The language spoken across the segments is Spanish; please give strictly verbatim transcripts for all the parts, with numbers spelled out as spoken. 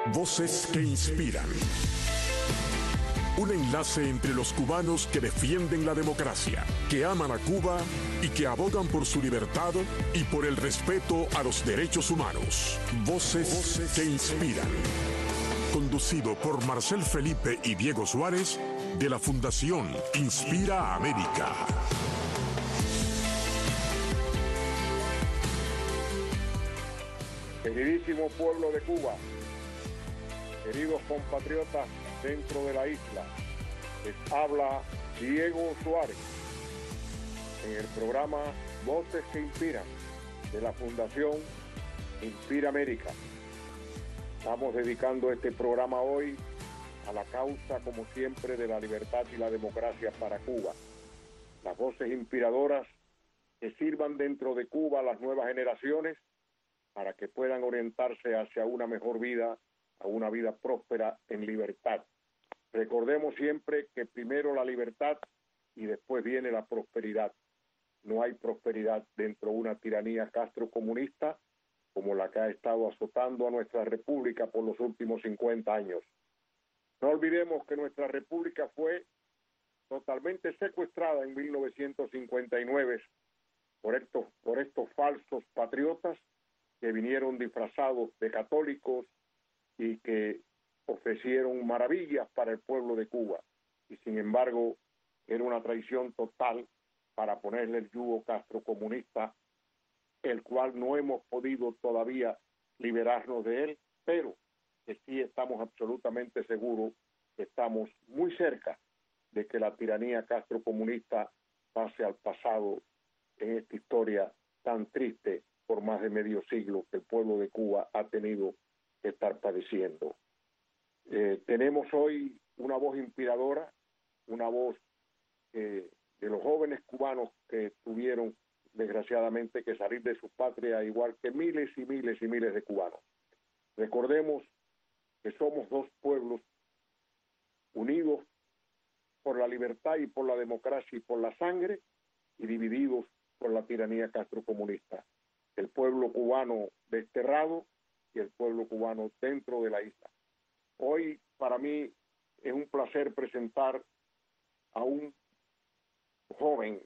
Voces que inspiran. Un enlace entre los cubanos que defienden la democracia, que aman a Cuba y que abogan por su libertad y por el respeto a los derechos humanos. Voces, Voces que inspiran. Conducido por Marcel Felipe y Diego Suárez, de la Fundación Inspira América. Queridísimo pueblo de Cuba, queridos compatriotas dentro de la isla, les habla Diego Suárez en el programa Voces que Inspiran de la Fundación Inspira América. Estamos dedicando este programa hoy a la causa, como siempre, de la libertad y la democracia para Cuba. Las voces inspiradoras que sirvan dentro de Cuba a las nuevas generaciones para que puedan orientarse hacia una mejor vida, a una vida próspera en libertad. Recordemos siempre que primero la libertad y después viene la prosperidad. No hay prosperidad dentro de una tiranía castrocomunista como la que ha estado azotando a nuestra república por los últimos cincuenta años. No olvidemos que nuestra república fue totalmente secuestrada en mil novecientos cincuenta y nueve por estos, por estos falsos patriotas que vinieron disfrazados de católicos y que ofrecieron maravillas para el pueblo de Cuba. Y sin embargo, era una traición total para ponerle el yugo castrocomunista, el cual no hemos podido todavía liberarnos de él, pero que sí estamos absolutamente seguros que estamos muy cerca de que la tiranía castrocomunista pase al pasado en esta historia tan triste por más de medio siglo que el pueblo de Cuba ha tenido que estar padeciendo. Eh, tenemos hoy una voz inspiradora, una voz eh, de los jóvenes cubanos que tuvieron desgraciadamente que salir de su patria, igual que miles y miles y miles de cubanos. Recordemos que somos dos pueblos unidos por la libertad y por la democracia y por la sangre, y divididos por la tiranía castrocomunista. El pueblo cubano desterrado y el pueblo cubano dentro de la isla. Hoy para mí es un placer presentar a un joven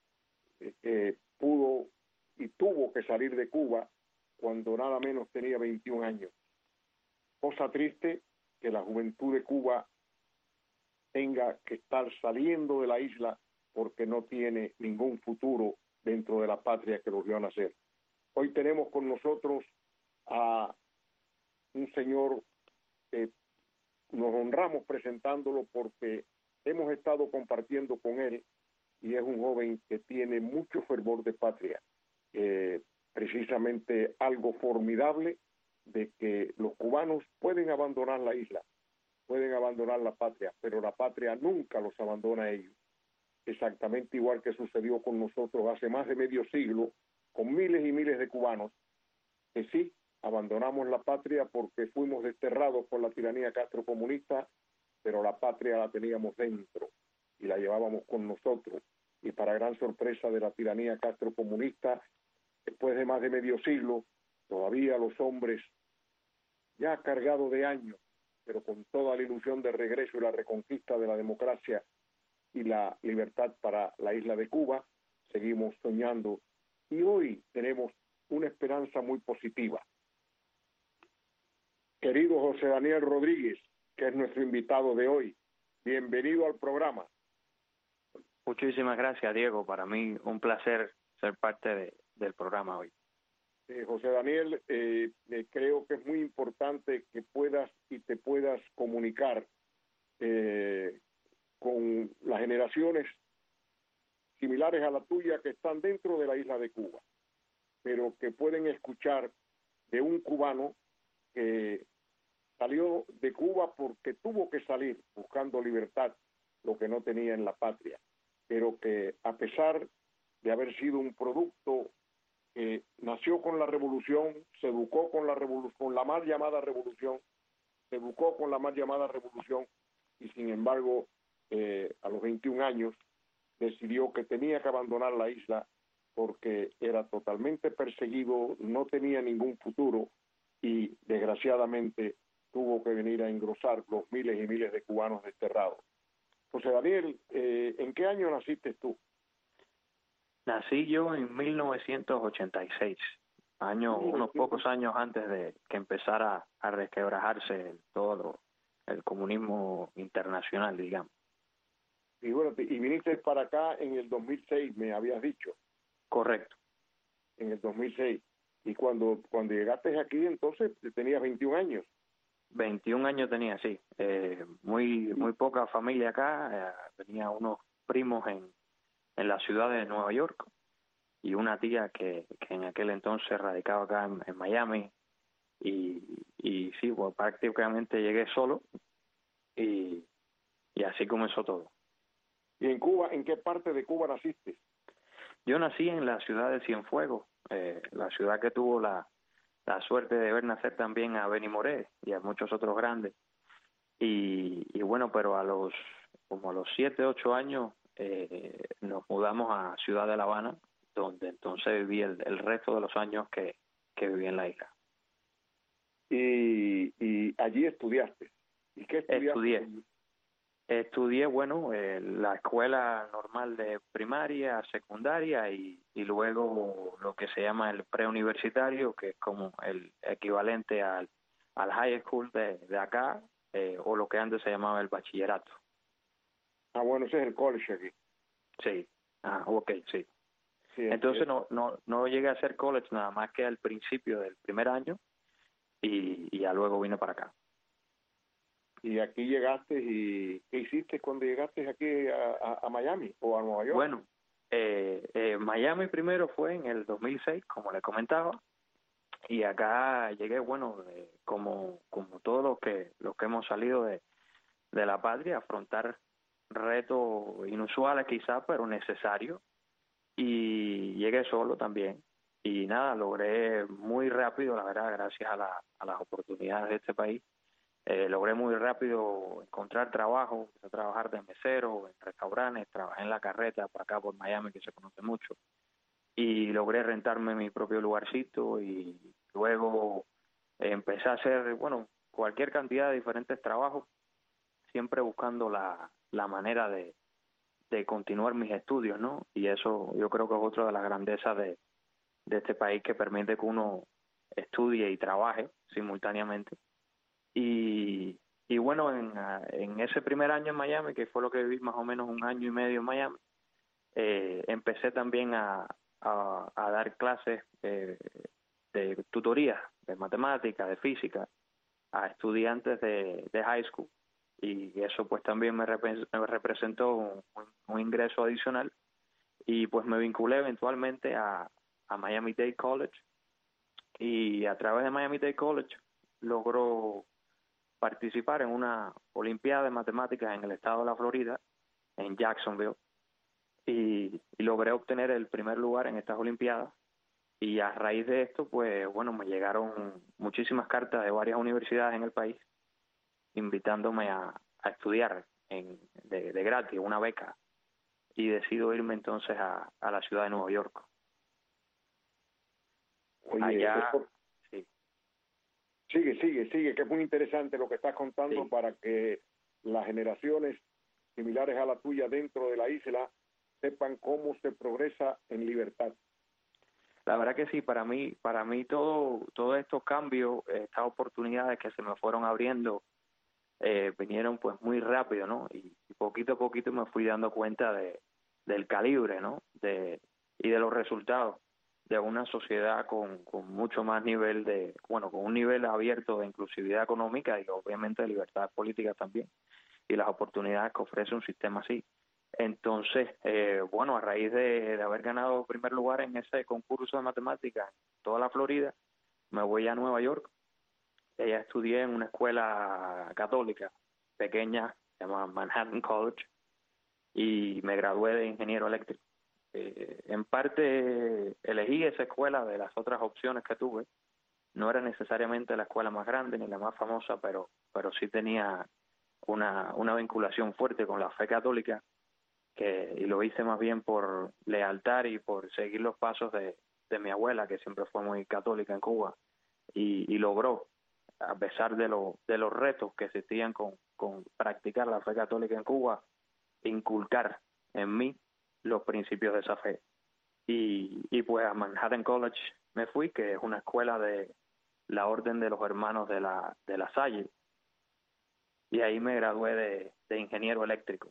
que pudo y tuvo que salir de Cuba cuando nada menos tenía veintiún años. Cosa triste que la juventud de Cuba tenga que estar saliendo de la isla porque no tiene ningún futuro dentro de la patria que los vio nacer. Hoy tenemos con nosotros a un señor que nos honramos presentándolo porque hemos estado compartiendo con él y es un joven que tiene mucho fervor de patria, eh, precisamente algo formidable de que los cubanos pueden abandonar la isla, pueden abandonar la patria, pero la patria nunca los abandona a ellos. Exactamente igual que sucedió con nosotros hace más de medio siglo, con miles y miles de cubanos, que sí, abandonamos la patria porque fuimos desterrados por la tiranía castrocomunista, pero la patria la teníamos dentro y la llevábamos con nosotros. Y para gran sorpresa de la tiranía castrocomunista, después de más de medio siglo, todavía los hombres, ya cargados de años, pero con toda la ilusión de regreso y la reconquista de la democracia y la libertad para la isla de Cuba, seguimos soñando. Y hoy tenemos una esperanza muy positiva. Querido José Daniel Rodríguez, que es nuestro invitado de hoy, bienvenido al programa. Muchísimas gracias, Diego. Para mí un placer ser parte de, del programa hoy. Eh, José Daniel, eh, eh, creo que es muy importante que puedas y te puedas comunicar eh, con las generaciones similares a la tuya que están dentro de la isla de Cuba, pero que pueden escuchar de un cubano que salió de Cuba porque tuvo que salir buscando libertad, lo que no tenía en la patria, pero que a pesar de haber sido un producto que nació con la revolución, se educó con la revolución, con la mal llamada revolución, se educó con la mal llamada revolución, y sin embargo, eh, a los veintiún años, decidió que tenía que abandonar la isla porque era totalmente perseguido, no tenía ningún futuro y desgraciadamente tuvo que venir a engrosar los miles y miles de cubanos desterrados. José Daniel, eh, ¿en qué año naciste tú? Nací yo en mil novecientos ochenta y seis, año, unos pocos años antes de que empezara a resquebrajarse todo el comunismo internacional, digamos. Y bueno, y viniste para acá en el dos mil seis, me habías dicho. Correcto. En el dos mil seis. Y cuando cuando llegaste aquí, entonces tenías veintiún años. veintiún años tenía, sí. Eh, muy muy poca familia acá. Eh, tenía unos primos en, en la ciudad de Nueva York y una tía que, que en aquel entonces radicaba acá en, en Miami. Y, y sí, pues prácticamente llegué solo y, y así comenzó todo. ¿Y en Cuba, en qué parte de Cuba naciste? Yo nací en la ciudad de Cienfuegos, eh, la ciudad que tuvo la, la suerte de ver nacer también a Benny Moré y a muchos otros grandes. Y, y bueno, pero a los como a los siete, ocho años eh, nos mudamos a Ciudad de La Habana, donde entonces viví el, el resto de los años que, que viví en la isla. Y, y allí estudiaste. ¿Y qué estudiaste? Estudié. Estudié, bueno, eh, la escuela normal de primaria, secundaria y, y luego lo que se llama el preuniversitario, que es como el equivalente al, al high school de, de acá, eh, o lo que antes se llamaba el bachillerato. Ah, bueno, ese es el college aquí. Sí, ah, ok, sí. sí Entonces es. no, no, no llegué a hacer college nada más que al principio del primer año y, y ya luego vine para acá. Y aquí llegaste y ¿qué hiciste cuando llegaste aquí a, a, a Miami o a Nueva York? Bueno, eh, eh, Miami primero fue en el dos mil seis, como le comentaba, y acá llegué, bueno, eh, como como todos los que los que hemos salido de, de la patria, a afrontar retos inusuales quizás, pero necesarios, y llegué solo también. Y nada, logré muy rápido, la verdad, gracias a, la, a las oportunidades de este país, Eh, logré muy rápido encontrar trabajo, empecé a trabajar de mesero en restaurantes, trabajé en la carreta por acá por Miami, que se conoce mucho, y logré rentarme mi propio lugarcito y luego eh, empecé a hacer, bueno, cualquier cantidad de diferentes trabajos, siempre buscando la, la manera de, de continuar mis estudios, ¿no? Y eso yo creo que es otra de las grandezas de, de este país, que permite que uno estudie y trabaje simultáneamente. Y, y bueno, en, en ese primer año en Miami, que fue lo que viví más o menos un año y medio en Miami, eh, empecé también a, a, a dar clases eh, de tutoría, de matemática, de física, a estudiantes de, de high school. Y eso pues también me, rep- me representó un, un ingreso adicional. Y pues me vinculé eventualmente a, a Miami-Dade College. Y a través de Miami-Dade College logró participar en una olimpiada de matemáticas en el estado de la Florida, en Jacksonville, y, y logré obtener el primer lugar en estas olimpiadas. Y a raíz de esto, pues bueno, me llegaron muchísimas cartas de varias universidades en el país invitándome a, a estudiar en, de, de gratis, una beca, y decido irme entonces a, a la ciudad de Nueva York. Oye, Allá, eso... sí. Sigue, sigue, sigue, que es muy interesante lo que estás contando, Sí. para que las generaciones similares a la tuya dentro de la isla sepan cómo se progresa en libertad. La verdad que sí, para mí, para mí todo, todos estos cambios, estas oportunidades que se me fueron abriendo, eh, vinieron pues muy rápido, ¿no? Y, y poquito a poquito me fui dando cuenta de del calibre, ¿no? De y de los resultados de una sociedad con, con mucho más nivel de, bueno, con un nivel abierto de inclusividad económica y obviamente de libertad política también, y las oportunidades que ofrece un sistema así. Entonces, eh, bueno, a raíz de, de haber ganado primer lugar en ese concurso de matemáticas en toda la Florida, me voy a Nueva York. Ella estudié en una escuela católica pequeña, se llama Manhattan College, y me gradué de ingeniero eléctrico. Eh, en parte elegí esa escuela de las otras opciones que tuve. No era necesariamente la escuela más grande ni la más famosa, pero pero sí tenía una, una vinculación fuerte con la fe católica, que y lo hice más bien por lealtad y por seguir los pasos de, de mi abuela, que siempre fue muy católica en Cuba, y, y logró a pesar de, lo, de los retos que existían con, con practicar la fe católica en Cuba, inculcar en mí los principios de esa fe. Y, y pues a Manhattan College me fui, que es una escuela de la Orden de los Hermanos de la, de la Salle, y ahí me gradué de, de ingeniero eléctrico.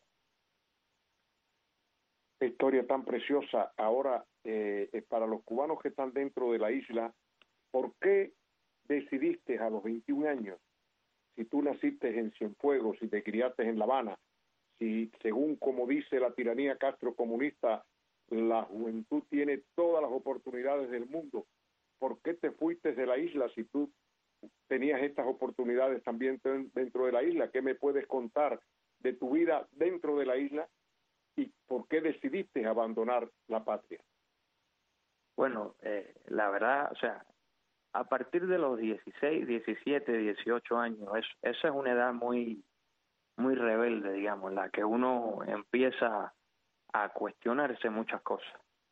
Qué historia tan preciosa. Ahora, eh, para los cubanos que están dentro de la isla, ¿por qué decidiste a los veintiún años, si tú naciste en Cienfuegos, si te criaste en La Habana, si según como dice la tiranía castrocomunista, la juventud tiene todas las oportunidades del mundo, ¿por qué te fuiste de la isla si tú tenías estas oportunidades también dentro de la isla? ¿Qué me puedes contar de tu vida dentro de la isla y por qué decidiste abandonar la patria? Bueno, eh, la verdad, o sea, a partir de los dieciséis, diecisiete, dieciocho años, es, esa es una edad muy, muy rebelde, digamos, en la que uno empieza a cuestionarse muchas cosas.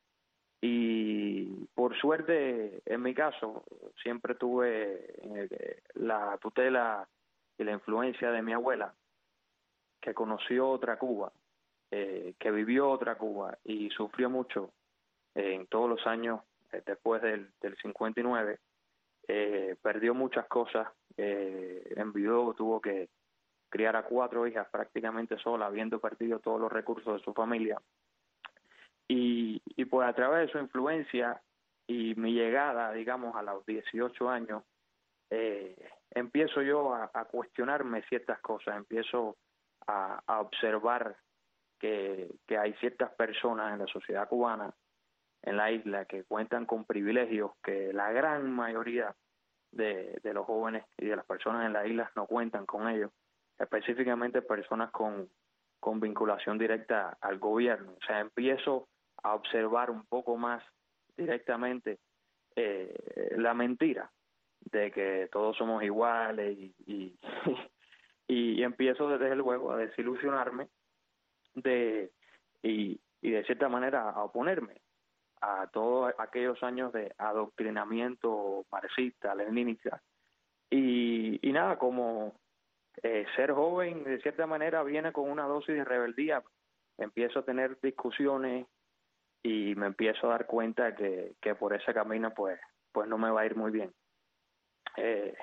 Y por suerte, en mi caso, siempre tuve eh, la tutela y la influencia de mi abuela, que conoció otra Cuba, eh, que vivió otra Cuba y sufrió mucho eh, en todos los años eh, después del, del cincuenta y nueve. Eh, perdió muchas cosas, eh, enviudó, tuvo que criar a cuatro hijas prácticamente sola, habiendo perdido todos los recursos de su familia. Y, y pues a través de su influencia y mi llegada, digamos, a los dieciocho años, eh, empiezo yo a, a cuestionarme ciertas cosas, empiezo a, a observar que, que hay ciertas personas en la sociedad cubana, en la isla, que cuentan con privilegios que la gran mayoría de, de los jóvenes y de las personas en la isla no cuentan con ellos, específicamente personas con, con vinculación directa al gobierno. O sea, empiezo a observar un poco más directamente eh, la mentira de que todos somos iguales y, y, y empiezo desde luego a desilusionarme de y, y de cierta manera a oponerme a todos aquellos años de adoctrinamiento marxista, leninista. Y, y nada, como eh, ser joven de cierta manera viene con una dosis de rebeldía, empiezo a tener discusiones y me empiezo a dar cuenta que, que por ese camino pues, pues no me va a ir muy bien. Eh,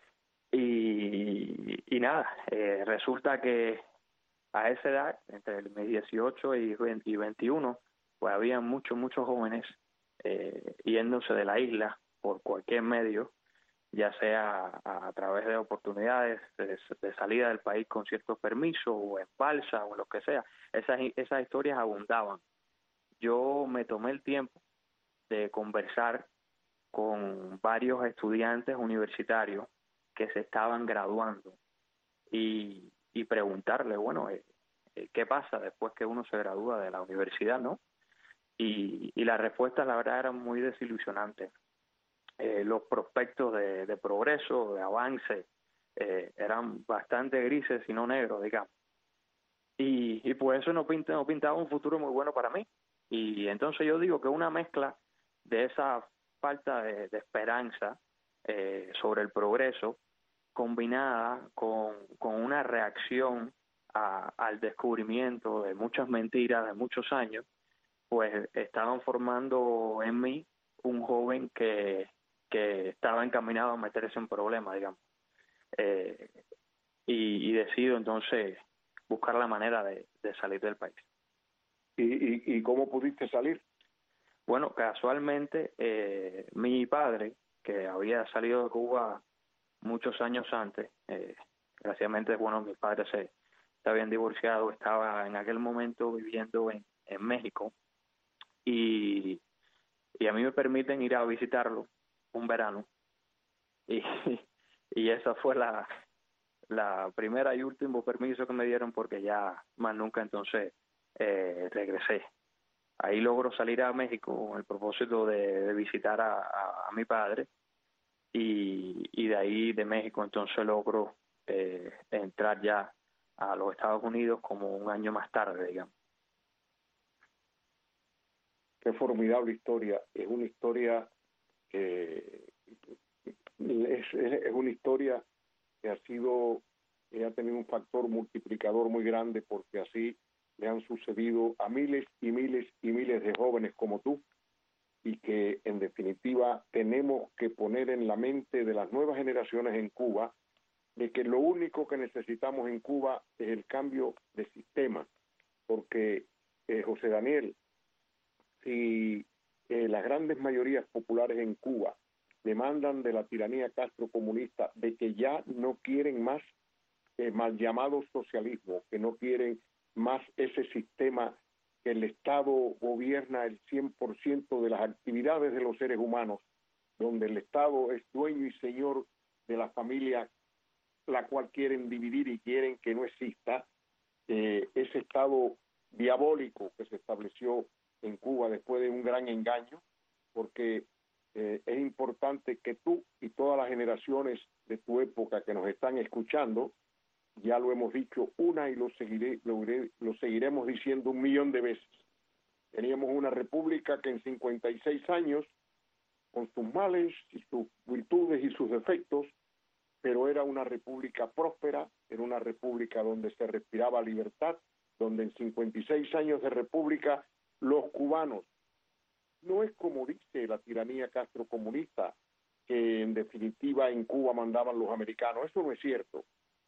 y, y nada, eh, resulta que a esa edad, entre mis dieciocho y veintiuno, pues había muchos, muchos jóvenes eh, yéndose de la isla por cualquier medio, ya sea a, a través de oportunidades de, de salida del país con ciertos permisos, o en balsa, o lo que sea. Esas, esas historias abundaban. Yo me tomé el tiempo de conversar con varios estudiantes universitarios que se estaban graduando y, y preguntarle, bueno, eh, ¿qué pasa después que uno se gradúa de la universidad, no? Y, y las respuestas, la verdad, eran muy desilusionantes. Eh, los prospectos de, de progreso, de avance, eh, eran bastante grises y no negros, digamos. Y, y pues eso no, pinta, no pintaba un futuro muy bueno para mí. Y entonces yo digo que una mezcla de esa falta de, de esperanza eh, sobre el progreso, combinada con, con una reacción a, al descubrimiento de muchas mentiras de muchos años, pues estaban formando en mí un joven que, que estaba encaminado a meterse en problemas, digamos. Eh, y, y decido entonces buscar la manera de, de salir del país. ¿Y, y, y cómo pudiste salir? Bueno, casualmente eh, mi padre, que había salido de Cuba muchos años antes, eh, desgraciadamente, bueno, mis padres se, se habían divorciado, estaba en aquel momento viviendo en, en México, y, y a mí me permiten ir a visitarlo un verano, y, y esa fue la, la primera y último permiso que me dieron, porque ya más nunca entonces eh, regresé. Ahí logro salir a México con el propósito de, de visitar a, a, a mi padre, y, y de ahí de México entonces logro eh, entrar ya a los Estados Unidos como un año más tarde, digamos. Qué formidable historia. Es una historia que es, es, es una historia que ha sido, que ha tenido un factor multiplicador muy grande, porque así le han sucedido a miles y miles y miles de jóvenes como tú, y que en definitiva tenemos que poner en la mente de las nuevas generaciones en Cuba de que lo único que necesitamos en Cuba es el cambio de sistema, porque eh, José Daniel, si eh, las grandes mayorías populares en Cuba demandan de la tiranía castrocomunista de que ya no quieren más eh, mal llamado socialismo, que no quieren más ese sistema que el Estado gobierna el cien por ciento de las actividades de los seres humanos, donde el Estado es dueño y señor de la familia, la cual quieren dividir y quieren que no exista, eh, ese Estado diabólico que se estableció en Cuba después de un gran engaño, porque eh, es importante que tú y todas las generaciones de tu época que nos están escuchando, ya lo hemos dicho una y lo, seguiré, lo, lo seguiremos diciendo un millón de veces. Teníamos una república que en cincuenta y seis años, con sus males y sus virtudes y sus defectos, pero era una república próspera, era una república donde se respiraba libertad, donde en cincuenta y seis años de república los cubanos, no es como dice la tiranía castrocomunista, que en definitiva en Cuba mandaban los americanos, eso no es cierto.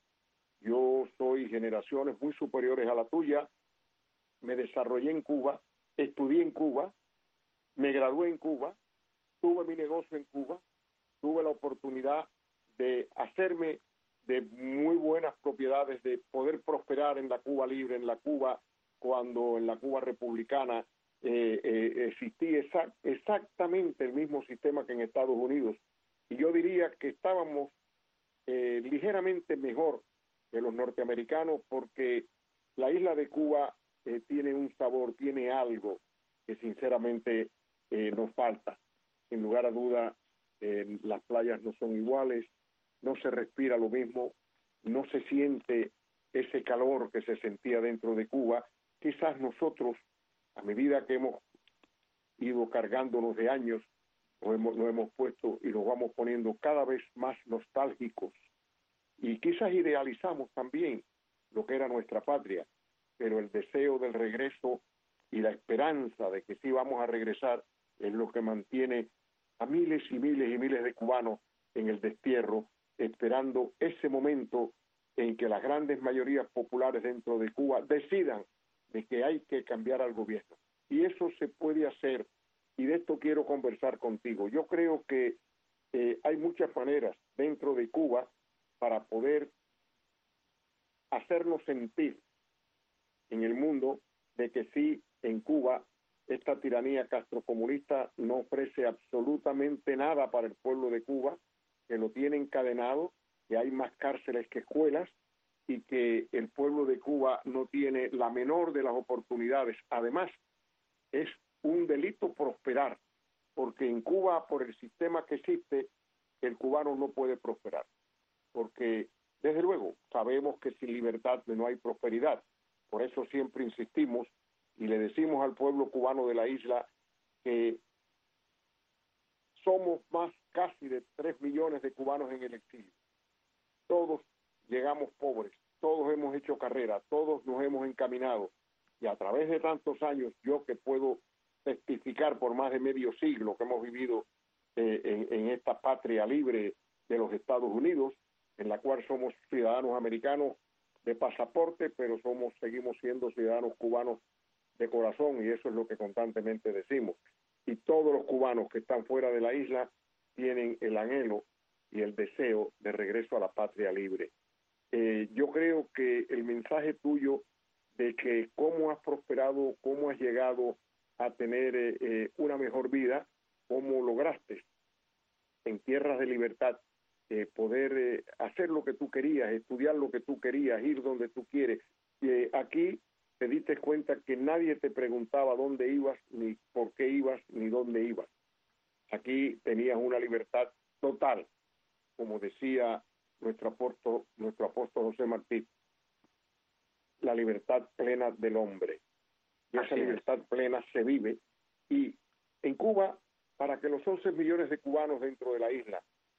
Yo soy generaciones muy superiores a la tuya, me desarrollé en Cuba, estudié en Cuba, me gradué en Cuba, tuve mi negocio en Cuba, tuve la oportunidad de hacerme de muy buenas propiedades, de poder prosperar en la Cuba libre, en la Cuba cuando en la Cuba republicana eh, eh, existía exact, exactamente el mismo sistema que en Estados Unidos. Y yo diría que estábamos eh, ligeramente mejor que los norteamericanos, porque la isla de Cuba eh, tiene un sabor, tiene algo que sinceramente eh, nos falta. Sin lugar a duda, eh, las playas no son iguales, no se respira lo mismo, no se siente ese calor que se sentía dentro de Cuba. Quizás nosotros, a medida que hemos ido cargándonos de años, nos hemos, nos hemos puesto y nos vamos poniendo cada vez más nostálgicos, y quizás idealizamos también lo que era nuestra patria, pero el deseo del regreso y la esperanza de que sí vamos a regresar es lo que mantiene a miles y miles y miles de cubanos en el destierro, esperando ese momento en que las grandes mayorías populares dentro de Cuba decidan de que hay que cambiar al gobierno. Y eso se puede hacer, y de esto quiero conversar contigo. Yo creo que eh, hay muchas maneras dentro de Cuba para poder hacernos sentir en el mundo de que sí, en Cuba, esta tiranía castrocomunista no ofrece absolutamente nada para el pueblo de Cuba, que lo tiene encadenado, que hay más cárceles que escuelas, y que el pueblo de Cuba no tiene la menor de las oportunidades. Además, es un delito prosperar, porque en Cuba, por el sistema que existe, el cubano no puede prosperar. Porque, desde luego, sabemos que sin libertad no hay prosperidad. Por eso siempre insistimos y le decimos al pueblo cubano de la isla que somos más casi de tres millones de cubanos en el exilio. Todos llegamos pobres, todos hemos hecho carrera, todos nos hemos encaminado. Y a través de tantos años, yo que puedo testificar por más de medio siglo que hemos vivido eh, en, en esta patria libre de los Estados Unidos, en la cual somos ciudadanos americanos de pasaporte, pero somos seguimos siendo ciudadanos cubanos de corazón, y eso es lo que constantemente decimos. Y todos los cubanos que están fuera de la isla tienen el anhelo y el deseo de regreso a la patria libre. Eh, yo creo que el mensaje tuyo de que cómo has prosperado, cómo has llegado a tener eh, eh, una mejor vida, cómo lograste en tierras de libertad Eh, poder eh, hacer lo que tú querías, estudiar lo que tú querías, ir donde tú quieres. Y eh, aquí te diste cuenta que nadie te preguntaba dónde ibas, ni por qué ibas, ni dónde ibas. Aquí tenías una libertad total, como decía nuestro apóstol, nuestro apóstol José Martí, la libertad plena del hombre. Y esa libertad plena se vive. Y en Cuba, para que los once millones de cubanos dentro de la isla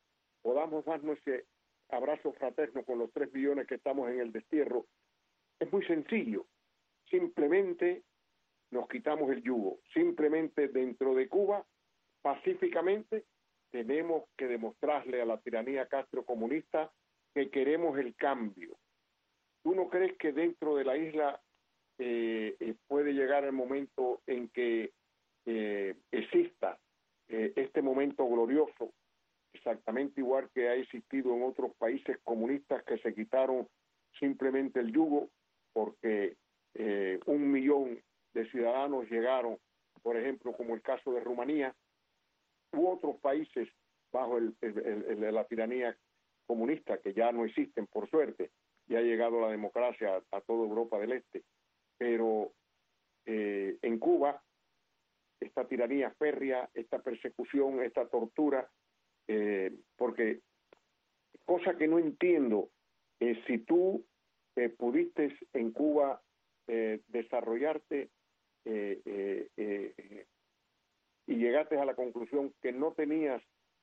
podamos darnos ese abrazo fraterno con los tres millones que estamos en el destierro, es muy sencillo. Simplemente nos quitamos el yugo. Simplemente dentro de Cuba, pacíficamente, tenemos que demostrarle a la tiranía castrocomunista que queremos el cambio. ¿Tú no crees que dentro de la isla eh, eh, puede llegar el momento en que eh, exista eh, este momento glorioso, exactamente igual que ha existido en otros países comunistas que se quitaron simplemente el yugo porque eh, un millón de ciudadanos llegaron, por ejemplo, como el caso de Rumanía, u otros países bajo el, el, el, el, la tiranía comunista, que ya no existen, por suerte, ya ha llegado la democracia a, a toda Europa del Este, pero eh, en Cuba, esta tiranía férrea, esta persecución, esta tortura, eh, porque cosa que no entiendo, eh, si tú eh, pudiste en Cuba eh, desarrollarte eh, eh, eh, y llegaste a la conclusión que no tenías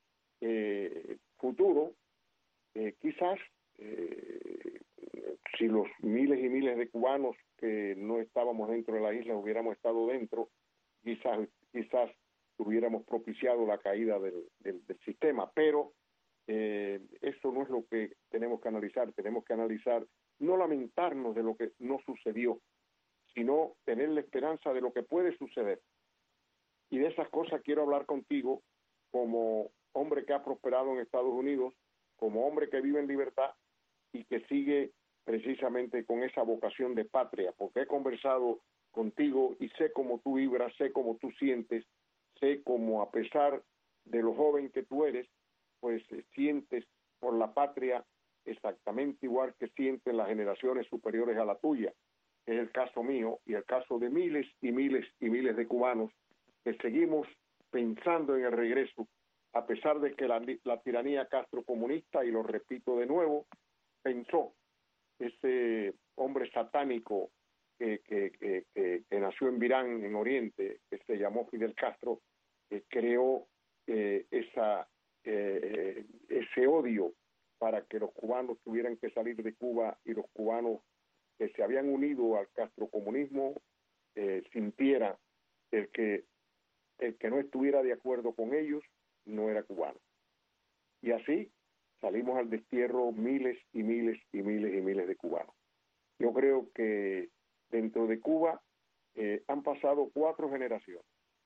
eh, futuro, eh, quizás eh, si los miles y miles de cubanos que no estábamos dentro de la isla hubiéramos estado dentro, quizás quizás hubiéramos propiciado la caída del, del, del sistema, pero eh, eso no es lo que tenemos que analizar. Tenemos que analizar, no lamentarnos de lo que no sucedió, sino tener la esperanza de lo que puede suceder. Y de esas cosas quiero hablar contigo como hombre que ha prosperado en Estados Unidos, como hombre que vive en libertad y que sigue precisamente con esa vocación de patria, porque he conversado contigo y sé cómo tú vibras, sé cómo tú sientes, sé cómo a pesar de lo joven que tú eres, pues eh, sientes por la patria exactamente igual que sienten las generaciones superiores a la tuya, que es el caso mío y el caso de miles y miles y miles de cubanos que seguimos pensando en el regreso, a pesar de que la, la tiranía castrocomunista, y lo repito de nuevo, pensó, ese hombre satánico que, que, que, que, que nació en Virán, en Oriente, que se llamó Fidel Castro, que creó eh, esa, eh, ese odio para que los cubanos tuvieran que salir de Cuba y los cubanos que se habían unido al castrocomunismo eh, sintieran el que el que no estuviera de acuerdo con ellos no era cubano. Y así salimos al destierro miles y miles y miles y miles de cubanos. Yo creo que dentro de Cuba eh, han pasado cuatro generaciones.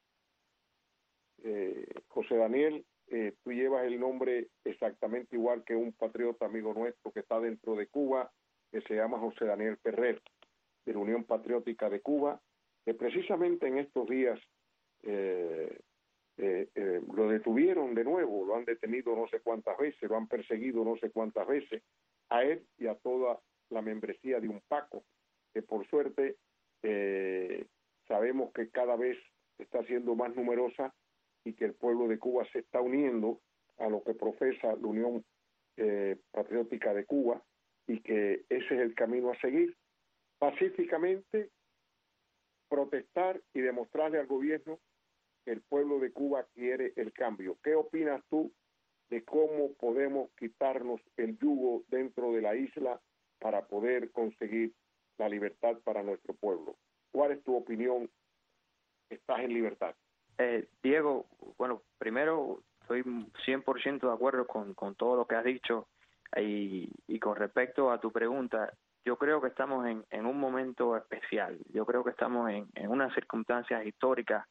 Eh, José Daniel, eh, tú llevas el nombre exactamente igual que un patriota amigo nuestro que está dentro de Cuba, que se llama José Daniel Ferrer, de la Unión Patriótica de Cuba, que precisamente en estos días eh, eh, eh, lo detuvieron de nuevo, lo han detenido no sé cuántas veces, lo han perseguido no sé cuántas veces, a él y a toda la membresía de UNPACO, que por suerte eh, sabemos que cada vez está siendo más numerosa y que el pueblo de Cuba se está uniendo a lo que profesa la Unión eh, Patriótica de Cuba, y que ese es el camino a seguir, pacíficamente protestar y demostrarle al gobierno que el pueblo de Cuba quiere el cambio. ¿Qué opinas tú de cómo podemos quitarnos el yugo dentro de la isla para poder conseguir la libertad para nuestro pueblo? ¿Cuál es tu opinión? Estás en libertad. Eh, Diego, bueno, primero estoy cien por ciento de acuerdo con, con todo lo que has dicho y, y con respecto a tu pregunta, yo creo que estamos en, en un momento especial. Yo creo que estamos en, en unas circunstancias históricas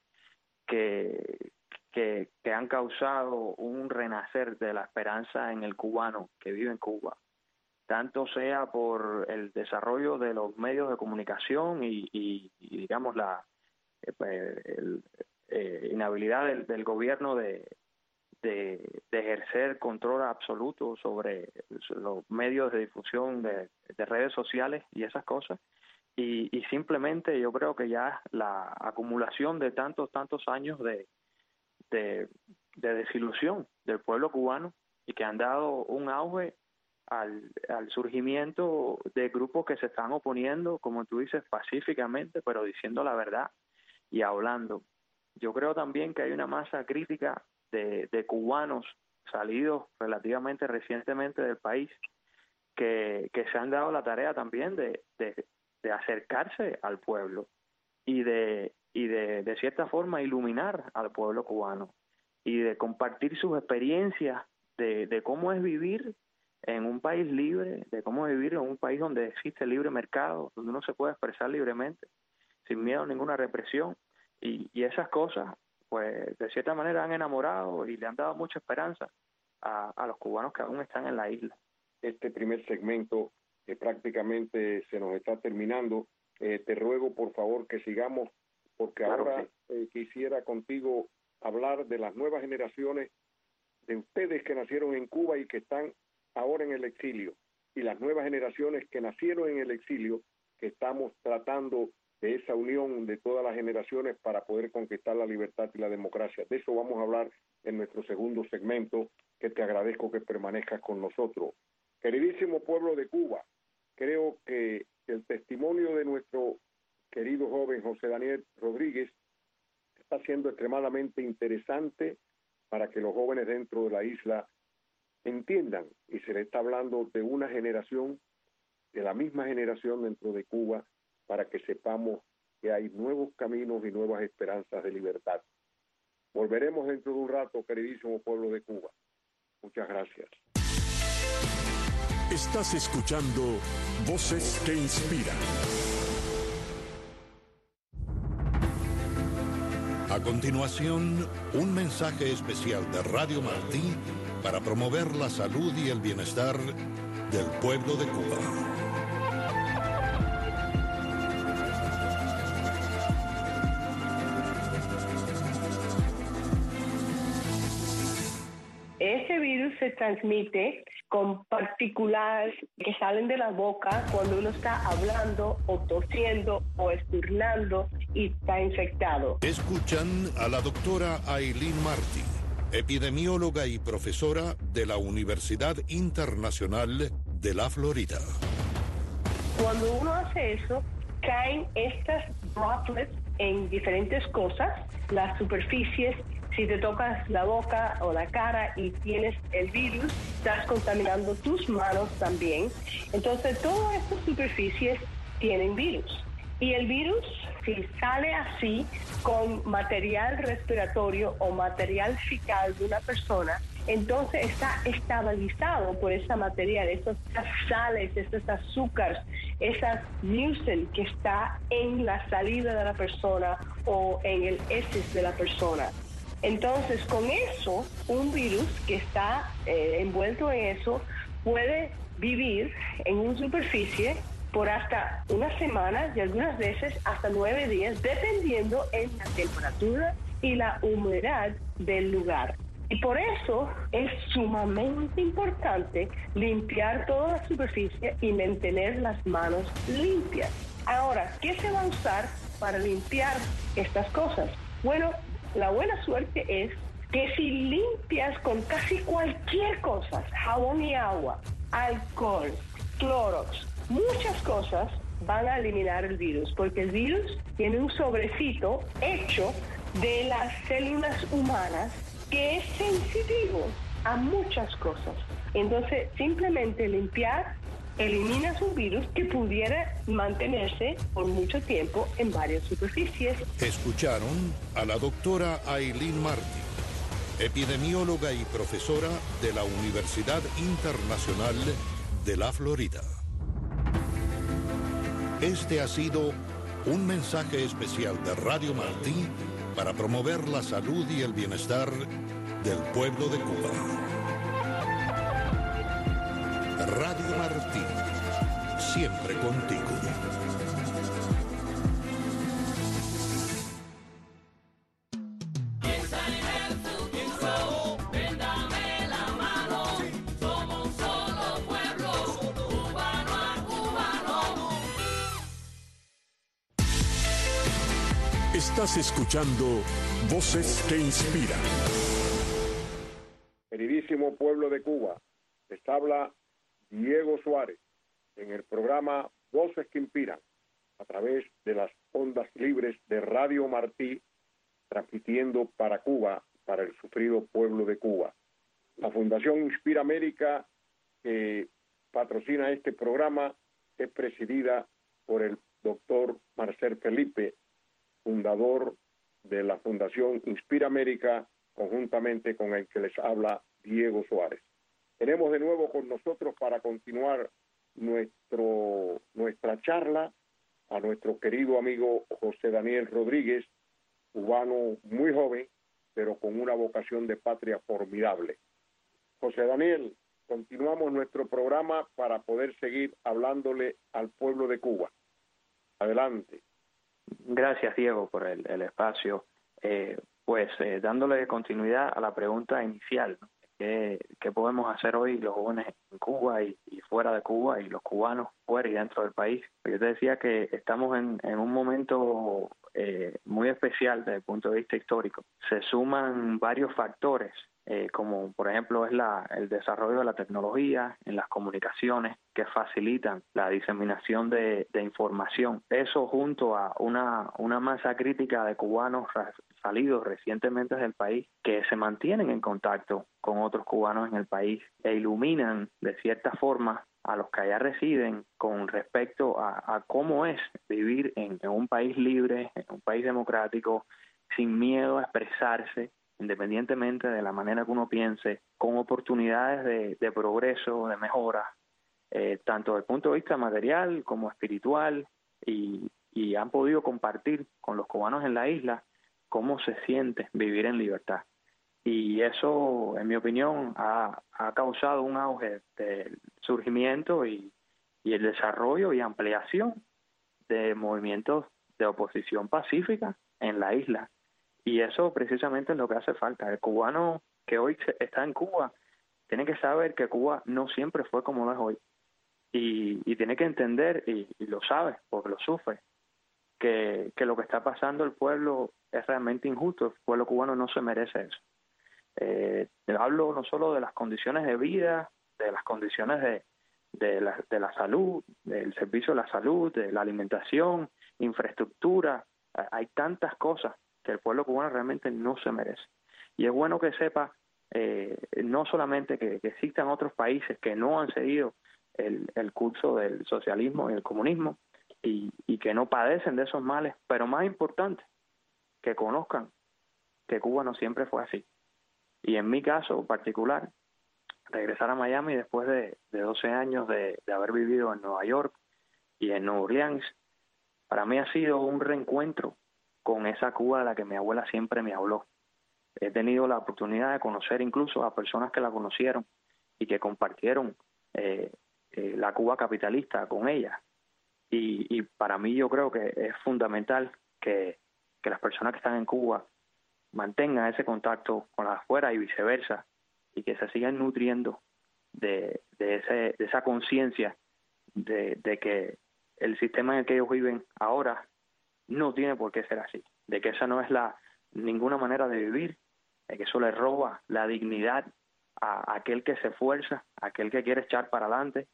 que, que, que han causado un renacer de la esperanza en el cubano que vive en Cuba, tanto sea por el desarrollo de los medios de comunicación y, y, y digamos, la eh, el, eh, inhabilidad del, del gobierno de, de, de ejercer control absoluto sobre los medios de difusión de, de redes sociales y esas cosas. Y, y simplemente yo creo que ya la acumulación de tantos, tantos años de, de, de desilusión del pueblo cubano y que han dado un auge al, al surgimiento de grupos que se están oponiendo, como tú dices, pacíficamente, pero diciendo la verdad y hablando. Yo creo también que hay una masa crítica de, de cubanos salidos relativamente recientemente del país que, que se han dado la tarea también de, de, de acercarse al pueblo y de y de, de cierta forma iluminar al pueblo cubano y de compartir sus experiencias de, de cómo es vivir en un país libre, de cómo es vivir en un país donde existe libre mercado, donde uno se puede expresar libremente, sin miedo a ninguna represión, y, y esas cosas, pues de cierta manera han enamorado y le han dado mucha esperanza a, a los cubanos que aún están en la isla. Este primer segmento que prácticamente se nos está terminando, eh, te ruego por favor que sigamos, porque claro, ahora sí. eh, quisiera contigo hablar de las nuevas generaciones de ustedes que nacieron en Cuba y que están ahora en el exilio, y las nuevas generaciones que nacieron en el exilio, que estamos tratando de esa unión de todas las generaciones para poder conquistar la libertad y la democracia. De eso vamos a hablar en nuestro segundo segmento, que te agradezco que permanezcas con nosotros. Queridísimo pueblo de Cuba, creo que el testimonio de nuestro querido joven José Daniel Rodríguez está siendo extremadamente interesante para que los jóvenes dentro de la isla entiendan, y se le está hablando de una generación, de la misma generación dentro de Cuba, para que sepamos que hay nuevos caminos y nuevas esperanzas de libertad. Volveremos dentro de un rato, queridísimo pueblo de Cuba. Muchas gracias. Estás escuchando Voces que Inspiran. A continuación, un mensaje especial de Radio Martí para promover la salud y el bienestar del pueblo de Cuba. Ese virus se transmite con partículas que salen de la boca cuando uno está hablando o tosiendo o esturnando y está infectado. Escuchan a la doctora Aylin Martí, epidemióloga y profesora de la Universidad Internacional de la Florida. Cuando uno hace eso, caen estas droplets en diferentes cosas, las superficies. Si te tocas la boca o la cara y tienes el virus, estás contaminando tus manos también. Entonces, todas estas superficies tienen virus. Y el virus, si sale así con material respiratorio o material fecal de una persona, entonces está estabilizado por ese material, esas sales, esos azúcares, esas mucin que está en la saliva de la persona o en el heces de la persona. Entonces, con eso, un virus que está eh, envuelto en eso puede vivir en una superficie por hasta una semana y algunas veces hasta nueve días, dependiendo en la temperatura y la humedad del lugar. Y por eso es sumamente importante limpiar toda la superficie y mantener las manos limpias. Ahora, ¿qué se va a usar para limpiar estas cosas? Bueno, la buena suerte es que si limpias con casi cualquier cosa, jabón y agua, alcohol, Clorox, muchas cosas van a eliminar el virus, porque el virus tiene un sobrecito hecho de las células humanas que es sensitivo a muchas cosas. Entonces, simplemente limpiar eliminas un virus que pudiera mantenerse por mucho tiempo en varias superficies. Escucharon a la doctora Aylin Martí, epidemióloga y profesora de la Universidad Internacional de la Florida. Este ha sido un mensaje especial de Radio Martí para promover la salud y el bienestar del pueblo de Cuba. Radio Martí, siempre contigo. Estás escuchando Voces que Inspiran. Queridísimo pueblo de Cuba, les habla Diego Suárez en el programa Voces que Inspiran a través de las ondas libres de Radio Martí, transmitiendo para Cuba, para el sufrido pueblo de Cuba. La Fundación Inspira América, que patrocina este programa, es presidida por el doctor Marcel Felipe, fundador de la Fundación Inspira América, conjuntamente con el que les habla Diego Suárez. Tenemos de nuevo con nosotros para continuar nuestro, nuestra charla a nuestro querido amigo José Daniel Rodríguez, cubano muy joven, pero con una vocación de patria formidable. José Daniel, continuamos nuestro programa para poder seguir hablándole al pueblo de Cuba. Adelante. Gracias, Diego, por el, el espacio. Eh, pues eh, dándole continuidad a la pregunta inicial, ¿no? ¿Qué, ¿Qué podemos hacer hoy los jóvenes en Cuba y, y fuera de Cuba y los cubanos fuera y dentro del país? Yo te decía que estamos en, en un momento eh, muy especial desde el punto de vista histórico. Se suman varios factores, eh, como por ejemplo es la, el desarrollo de la tecnología en las comunicaciones que facilitan la diseminación de, de información. Eso junto a una, una masa crítica de cubanos salidos recientemente del país que se mantienen en contacto con otros cubanos en el país e iluminan de cierta forma a los que allá residen con respecto a, a cómo es vivir en, en un país libre, en un país democrático, sin miedo a expresarse, independientemente de la manera que uno piense, con oportunidades de, de progreso, de mejora, eh, tanto desde el punto de vista material como espiritual, y, y han podido compartir con los cubanos en la isla cómo se siente vivir en libertad. Y eso, en mi opinión, ha, ha causado un auge del surgimiento y, y el desarrollo y ampliación de movimientos de oposición pacífica en la isla. Y eso precisamente es lo que hace falta. El cubano que hoy está en Cuba tiene que saber que Cuba no siempre fue como lo es hoy. Y, y tiene que entender, y, y lo sabe porque lo sufre, que, que lo que está pasando el pueblo es realmente injusto. El pueblo cubano no se merece eso. Eh, hablo no solo de las condiciones de vida, de las condiciones de, de, la, de la salud, del servicio de la salud, de la alimentación, infraestructura. Hay tantas cosas que el pueblo cubano realmente no se merece. Y es bueno que sepa eh, no solamente que, que existan otros países que no han seguido el, el curso del socialismo y el comunismo y, y que no padecen de esos males, pero más importante, que conozcan que Cuba no siempre fue así. Y en mi caso particular, regresar a Miami después de, de doce años de, de haber vivido en Nueva York y en Nueva Orleans, para mí ha sido un reencuentro con esa Cuba de la que mi abuela siempre me habló. He tenido la oportunidad de conocer incluso a personas que la conocieron y que compartieron eh, eh, la Cuba capitalista con ella. Y, y para mí yo creo que es fundamental que, que las personas que están en Cuba mantengan ese contacto con las afuera y viceversa, y que se sigan nutriendo de, de, ese, de esa conciencia de, de que el sistema en el que ellos viven ahora no tiene por qué ser así, de que esa no es la ninguna manera de vivir, de que eso le roba la dignidad a aquel que se esfuerza, a aquel que quiere echar para adelante,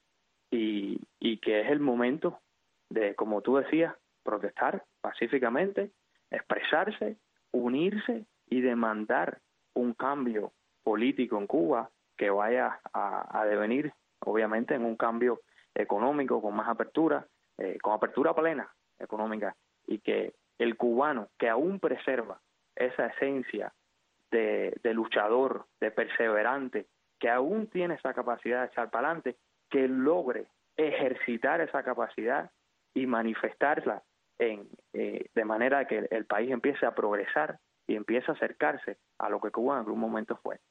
y, y que es el momento de, como tú decías, protestar pacíficamente, expresarse, unirse y demandar un cambio político en Cuba que vaya a, a devenir, obviamente, en un cambio económico con más apertura, eh, con apertura plena económica, y que el cubano que aún preserva esa esencia de, de luchador, de perseverante, que aún tiene esa capacidad de echar para adelante, que logre ejercitar esa capacidad y manifestarla en, eh, de manera que el país empiece a progresar y empiece a acercarse a lo que Cuba en algún momento fue.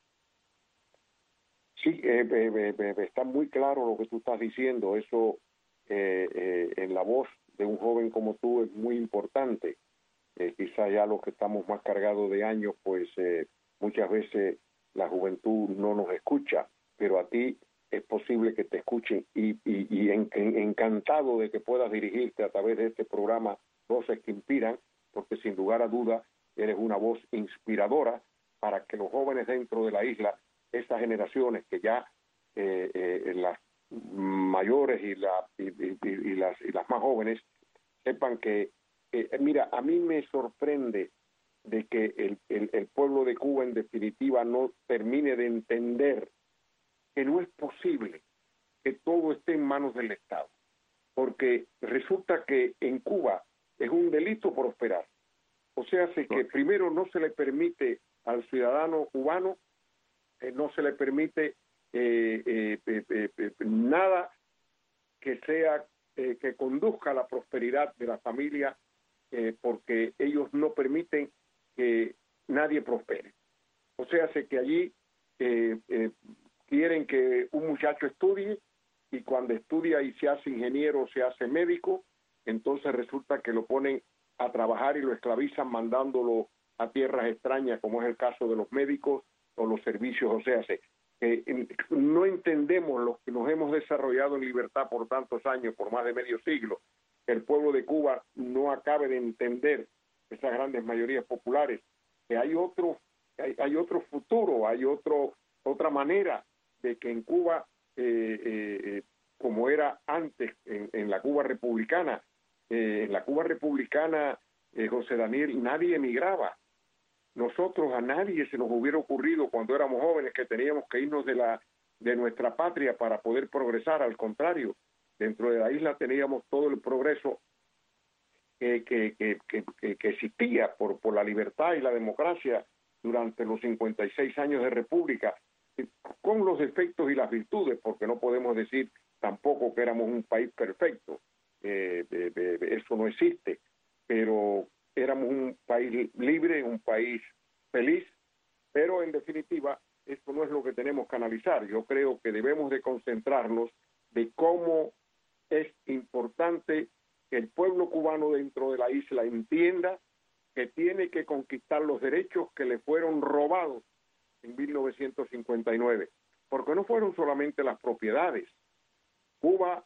Sí, eh, eh, eh, está muy claro lo que tú estás diciendo. Eso eh, eh, en la voz de un joven como tú es muy importante. Eh, quizá ya los que estamos más cargados de años, pues eh, muchas veces la juventud no nos escucha, pero a ti es posible que te escuchen, y, y, y en, en, encantado de que puedas dirigirte a través de este programa Voces que Inspiran, porque sin lugar a dudas eres una voz inspiradora para que los jóvenes dentro de la isla, esas generaciones que ya eh, eh, las mayores y, la, y, y, y, las, y las más jóvenes, sepan que, eh, mira, a mí me sorprende de que el, el, el pueblo de Cuba en definitiva no termine de entender que no es posible que todo esté en manos del Estado, porque resulta que en Cuba es un delito prosperar. O sea, hace que primero no se le permite al ciudadano cubano, eh, no se le permite eh, eh, eh, eh, eh, nada que sea eh, que conduzca a la prosperidad de la familia, eh, porque ellos no permiten que nadie prospere. O sea, hace que allí eh, eh, quieren que un muchacho estudie, y cuando estudia y se hace ingeniero, se hace médico, entonces resulta que lo ponen a trabajar y lo esclavizan mandándolo a tierras extrañas, como es el caso de los médicos o los servicios. O sea, se, eh, no entendemos los que nos hemos desarrollado en libertad por tantos años, por más de medio siglo, que el pueblo de Cuba no acabe de entender, esas grandes mayorías populares, que hay otro, hay, hay otro futuro, hay otro, otra manera de que en Cuba, eh, eh, como era antes en, en la Cuba republicana, Eh, en la Cuba republicana, eh, José Daniel, nadie emigraba. Nosotros, a nadie se nos hubiera ocurrido cuando éramos jóvenes que teníamos que irnos de la de nuestra patria para poder progresar. Al contrario, dentro de la isla teníamos todo el progreso que, que, que, que, que existía por, por la libertad y la democracia durante los cincuenta y seis años de república, con los defectos y las virtudes, porque no podemos decir tampoco que éramos un país perfecto. Eh, de, de, de, eso no existe, pero éramos un país libre, un país feliz, pero en definitiva esto no es lo que tenemos que analizar. Yo creo que debemos de concentrarnos de cómo es importante que el pueblo cubano dentro de la isla entienda que tiene que conquistar los derechos que le fueron robados en mil novecientos cincuenta y nueve, porque no fueron solamente las propiedades. Cuba,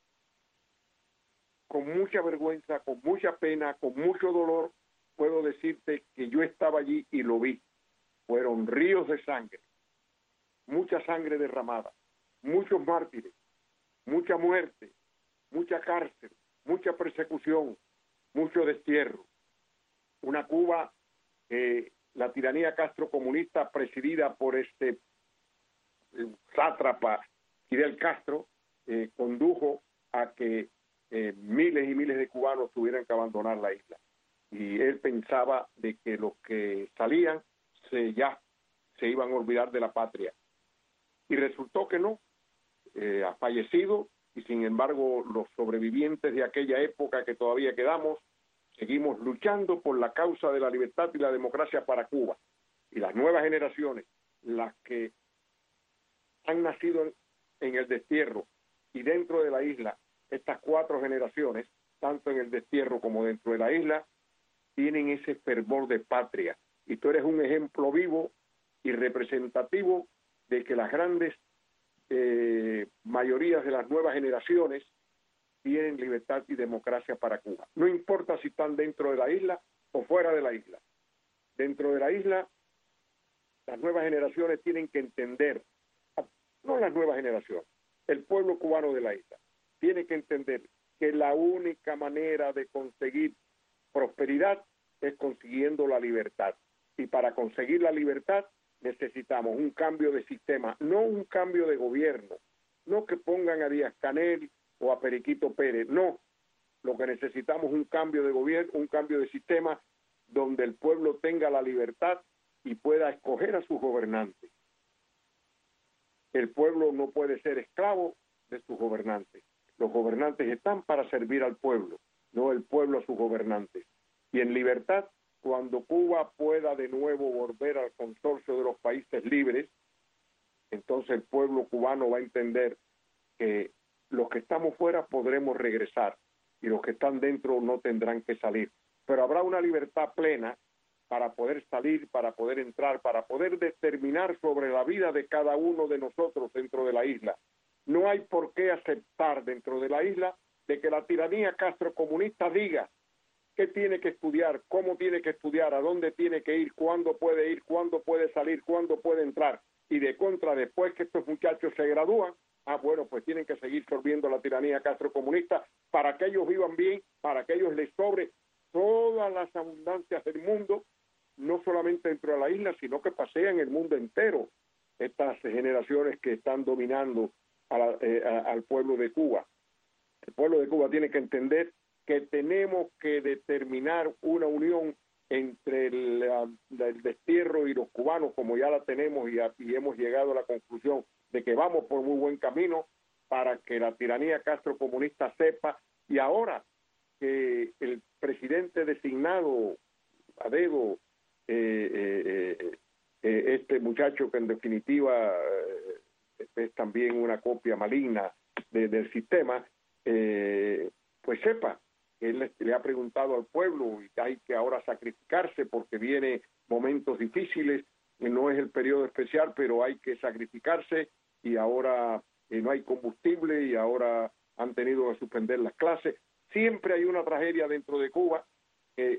con mucha vergüenza, con mucha pena, con mucho dolor, puedo decirte que yo estaba allí y lo vi. Fueron ríos de sangre, mucha sangre derramada, muchos mártires, mucha muerte, mucha cárcel, mucha persecución, mucho destierro. Una Cuba, eh, la tiranía castrocomunista presidida por este eh, sátrapa Fidel Castro, eh, condujo a que Eh, miles y miles de cubanos tuvieran que abandonar la isla, y él pensaba de que los que salían se ya se iban a olvidar de la patria, y resultó que no. Eh, ha fallecido, y sin embargo los sobrevivientes de aquella época que todavía quedamos seguimos luchando por la causa de la libertad y la democracia para Cuba, y las nuevas generaciones, las que han nacido en, en el destierro y dentro de la isla, estas cuatro generaciones, tanto en el destierro como dentro de la isla, tienen ese fervor de patria. Y tú eres un ejemplo vivo y representativo de que las grandes eh, mayorías de las nuevas generaciones tienen libertad y democracia para Cuba. No importa si están dentro de la isla o fuera de la isla. Dentro de la isla, las nuevas generaciones tienen que entender, no las nuevas generaciones, el pueblo cubano de la isla tiene que entender que la única manera de conseguir prosperidad es consiguiendo la libertad. Y para conseguir la libertad necesitamos un cambio de sistema, no un cambio de gobierno, no que pongan a Díaz-Canel o a Periquito Pérez, no. Lo que necesitamos es un cambio de gobierno, un cambio de sistema donde el pueblo tenga la libertad y pueda escoger a sus gobernantes. El pueblo no puede ser esclavo de sus gobernantes. Los gobernantes están para servir al pueblo, no el pueblo a sus gobernantes. Y en libertad, cuando Cuba pueda de nuevo volver al consorcio de los países libres, entonces el pueblo cubano va a entender que los que estamos fuera podremos regresar y los que están dentro no tendrán que salir. Pero habrá una libertad plena para poder salir, para poder entrar, para poder determinar sobre la vida de cada uno de nosotros dentro de la isla. No hay por qué aceptar dentro de la isla de que la tiranía castrocomunista diga qué tiene que estudiar, cómo tiene que estudiar, a dónde tiene que ir, cuándo puede ir, cuándo puede salir, cuándo puede entrar. Y de contra, después que estos muchachos se gradúan, ah, bueno, pues tienen que seguir sorbiendo la tiranía castrocomunista para que ellos vivan bien, para que ellos les sobre todas las abundancias del mundo no solamente dentro de la isla, sino que pasea en el mundo entero, estas generaciones que están dominando a la, eh, a, al pueblo de Cuba. El pueblo de Cuba tiene que entender que tenemos que determinar una unión entre el, el destierro y los cubanos, como ya la tenemos y, a, y hemos llegado a la conclusión de que vamos por muy buen camino, para que la tiranía castrocomunista sepa, y ahora que el presidente designado a dedo, eh, eh, eh, este muchacho que en definitiva eh, es también una copia maligna de, del sistema, eh, pues sepa que él le, le ha preguntado al pueblo y hay que ahora sacrificarse porque vienen momentos difíciles, y no es el periodo especial, pero hay que sacrificarse, y ahora eh, no hay combustible y ahora han tenido que suspender las clases. Siempre hay una tragedia dentro de Cuba que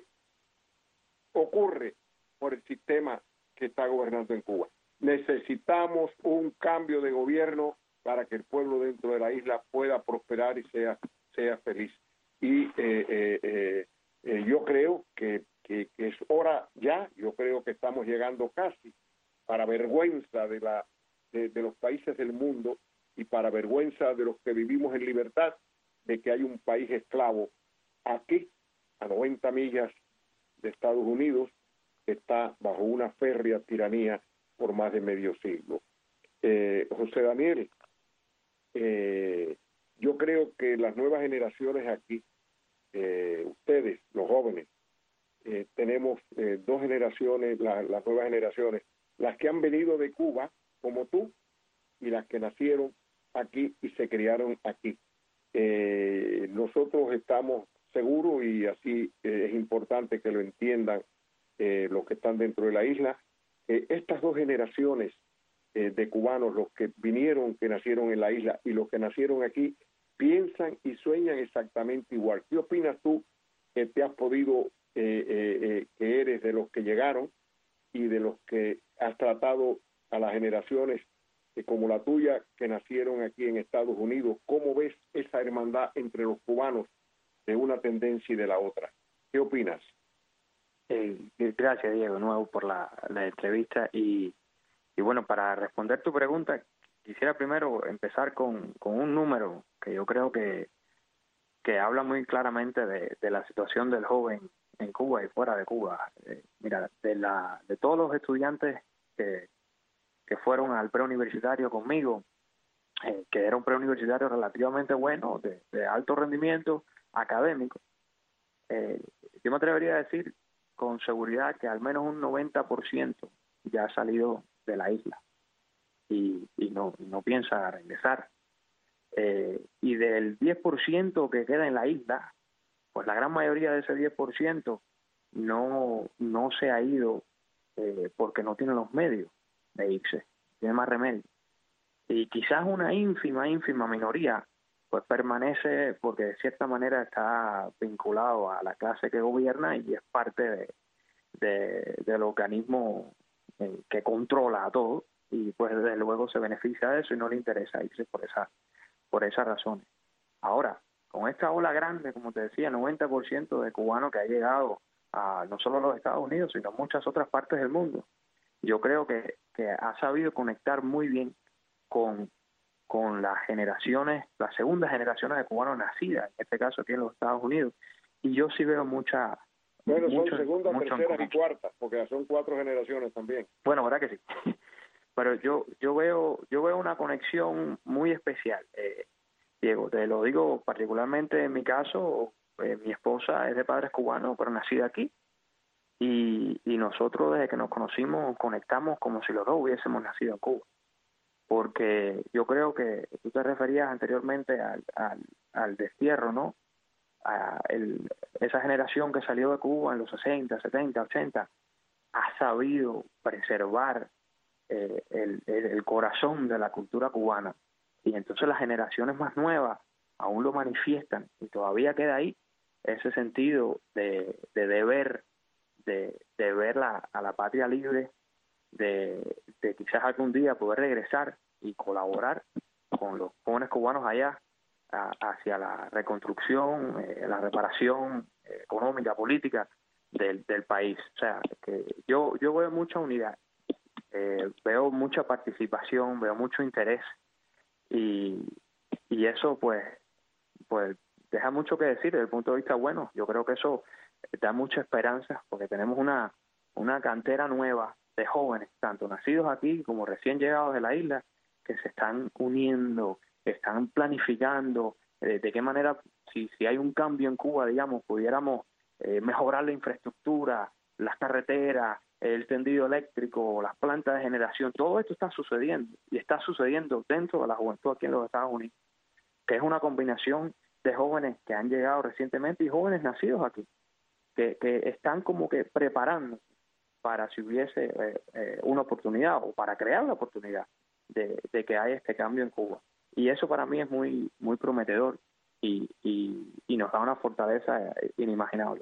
ocurre por el sistema que está gobernando en Cuba. Necesitamos un cambio de gobierno para que el pueblo dentro de la isla pueda prosperar y sea, sea feliz. Y eh, eh, eh, eh, yo creo que, que, que es hora ya, yo creo que estamos llegando casi, para vergüenza de, la, de, de los países del mundo y para vergüenza de los que vivimos en libertad, de que hay un país esclavo aquí, a noventa millas de Estados Unidos, que está bajo una férrea tiranía por más de medio siglo. Eh, José Daniel, eh, yo creo que las nuevas generaciones aquí, eh, ustedes, los jóvenes, eh, tenemos eh, dos generaciones, la, las nuevas generaciones, las que han venido de Cuba, como tú, y las que nacieron aquí y se criaron aquí. Eh, nosotros estamos seguros, y así eh, es importante que lo entiendan eh, los que están dentro de la isla, eh, estas dos generaciones eh, de cubanos, los que vinieron, que nacieron en la isla, y los que nacieron aquí, piensan y sueñan exactamente igual. ¿Qué opinas tú que te has podido, eh, eh, eh, que eres de los que llegaron y de los que has tratado a las generaciones eh, como la tuya que nacieron aquí en Estados Unidos? ¿Cómo ves esa hermandad entre los cubanos de una tendencia y de la otra? ¿Qué opinas? Eh, gracias, Diego, nuevo por la, la entrevista. Y, y bueno, para responder tu pregunta, quisiera primero empezar con, con un número que yo creo que, que habla muy claramente de, de la situación del joven en Cuba y fuera de Cuba. Eh, mira, de, la, de todos los estudiantes que, que fueron al preuniversitario conmigo, eh, que era un preuniversitario relativamente bueno, de, de alto rendimiento académico, eh, yo me atrevería a decir con seguridad que al menos un noventa por ciento ya ha salido de la isla y, y no, no piensa regresar. Eh, y del diez por ciento que queda en la isla, pues la gran mayoría de ese diez por ciento no, no se ha ido eh, porque no tiene los medios de irse, tiene más remedio. Y quizás una ínfima, ínfima minoría pues permanece porque de cierta manera está vinculado a la clase que gobierna y es parte de, de, del organismo eh, que controla a todo, y pues desde luego se beneficia de eso y no le interesa irse por esa, por esas razones. Ahora, con esta ola grande, como te decía, noventa por ciento de cubanos que ha llegado a no solo a los Estados Unidos, sino a muchas otras partes del mundo, yo creo que, que ha sabido conectar muy bien con con las generaciones, las segundas generaciones de cubanos nacidas, en este caso aquí en los Estados Unidos, y yo sí veo mucha... Bueno, son mucho, segundas, mucho terceras y cuartas, porque son cuatro generaciones también. Bueno, verdad que sí. Pero yo yo veo yo veo una conexión muy especial, eh, Diego, te lo digo particularmente en mi caso, eh, mi esposa es de padres cubanos, pero nacida aquí, y, y nosotros desde que nos conocimos conectamos como si los dos hubiésemos nacido en Cuba. Porque yo creo que tú te referías anteriormente al, al, al destierro, ¿no? A el, esa generación que salió de Cuba en los sesenta, setenta, ochenta, ha sabido preservar eh, el, el, el corazón de la cultura cubana. Y entonces las generaciones más nuevas aún lo manifiestan y todavía queda ahí ese sentido de, de deber, de, de ver la, a la patria libre, De, de quizás algún día poder regresar y colaborar con los jóvenes cubanos allá a, hacia la reconstrucción, eh, la reparación eh, económica, política del, del país. O sea, que yo, yo veo mucha unidad, eh, veo mucha participación, veo mucho interés y, y eso pues, pues deja mucho que decir desde el punto de vista bueno. Yo creo que eso da mucha esperanza porque tenemos una, una cantera nueva de jóvenes, tanto nacidos aquí como recién llegados de la isla, que se están uniendo, están planificando eh, de qué manera, si, si hay un cambio en Cuba, digamos, pudiéramos eh, mejorar la infraestructura, las carreteras, el tendido eléctrico, las plantas de generación. Todo esto está sucediendo y está sucediendo dentro de la juventud aquí en los Estados Unidos, que es una combinación de jóvenes que han llegado recientemente y jóvenes nacidos aquí, que, que están como que preparando para si hubiese eh, eh, una oportunidad o para crear la oportunidad de, de que haya este cambio en Cuba. Y eso para mí es muy muy prometedor y, y, y nos da una fortaleza inimaginable.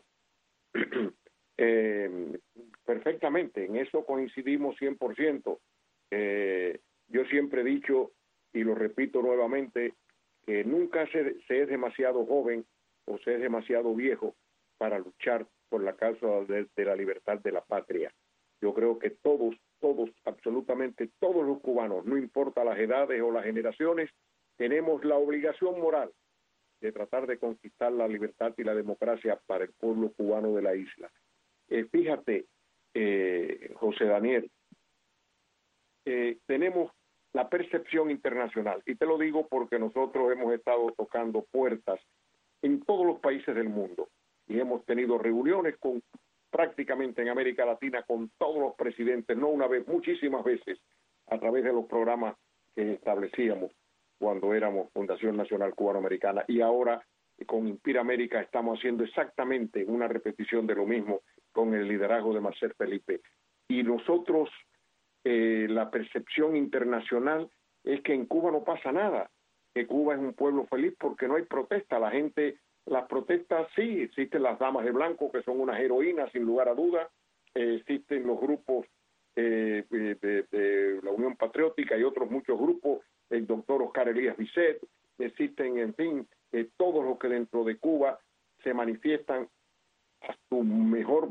Eh, perfectamente, en eso coincidimos cien por ciento. Eh, yo siempre he dicho, y lo repito nuevamente, que nunca se, se es demasiado joven o se es demasiado viejo para luchar por la causa de, de la libertad de la patria. Yo creo que todos, todos, absolutamente todos los cubanos, no importa las edades o las generaciones, tenemos la obligación moral de tratar de conquistar la libertad y la democracia para el pueblo cubano de la isla. Eh, fíjate, eh, José Daniel, eh, tenemos la percepción internacional, y te lo digo porque nosotros hemos estado tocando puertas en todos los países del mundo y hemos tenido reuniones con prácticamente en América Latina con todos los presidentes, no una vez, muchísimas veces, a través de los programas que establecíamos cuando éramos Fundación Nacional Cubano-Americana, y ahora con Inspira América estamos haciendo exactamente una repetición de lo mismo con el liderazgo de Marcel Felipe. Y nosotros, eh, la percepción internacional es que en Cuba no pasa nada, que Cuba es un pueblo feliz porque no hay protesta. La gente, las protestas sí, existen las damas de blanco que son unas heroínas sin lugar a dudas, eh, existen los grupos eh, de, de, de la Unión Patriótica y otros muchos grupos, el doctor Oscar Elías Bisset, existen, en fin, eh, todos los que dentro de Cuba se manifiestan a su mejor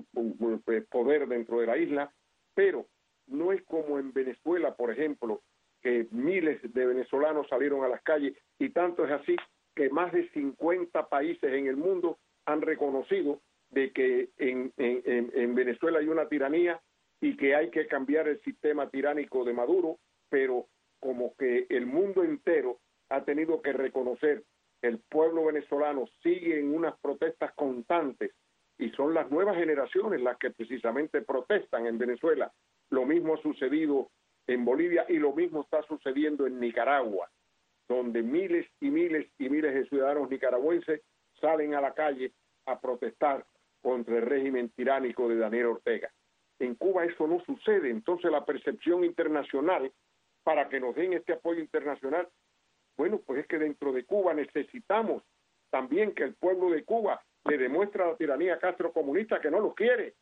poder dentro de la isla, pero no es como en Venezuela, por ejemplo, que miles de venezolanos salieron a las calles, y tanto es así que más de cincuenta países en el mundo han reconocido de que en, en, en Venezuela hay una tiranía y que hay que cambiar el sistema tiránico de Maduro, pero como que el mundo entero ha tenido que reconocer que el pueblo venezolano sigue en unas protestas constantes y son las nuevas generaciones las que precisamente protestan en Venezuela. Lo mismo ha sucedido en Bolivia y lo mismo está sucediendo en Nicaragua, donde miles y miles y miles de ciudadanos nicaragüenses salen a la calle a protestar contra el régimen tiránico de Daniel Ortega. En Cuba eso no sucede, entonces la percepción internacional para que nos den este apoyo internacional, bueno, pues es que dentro de Cuba necesitamos también que el pueblo de Cuba le demuestre a la tiranía castrocomunista que no los quiere.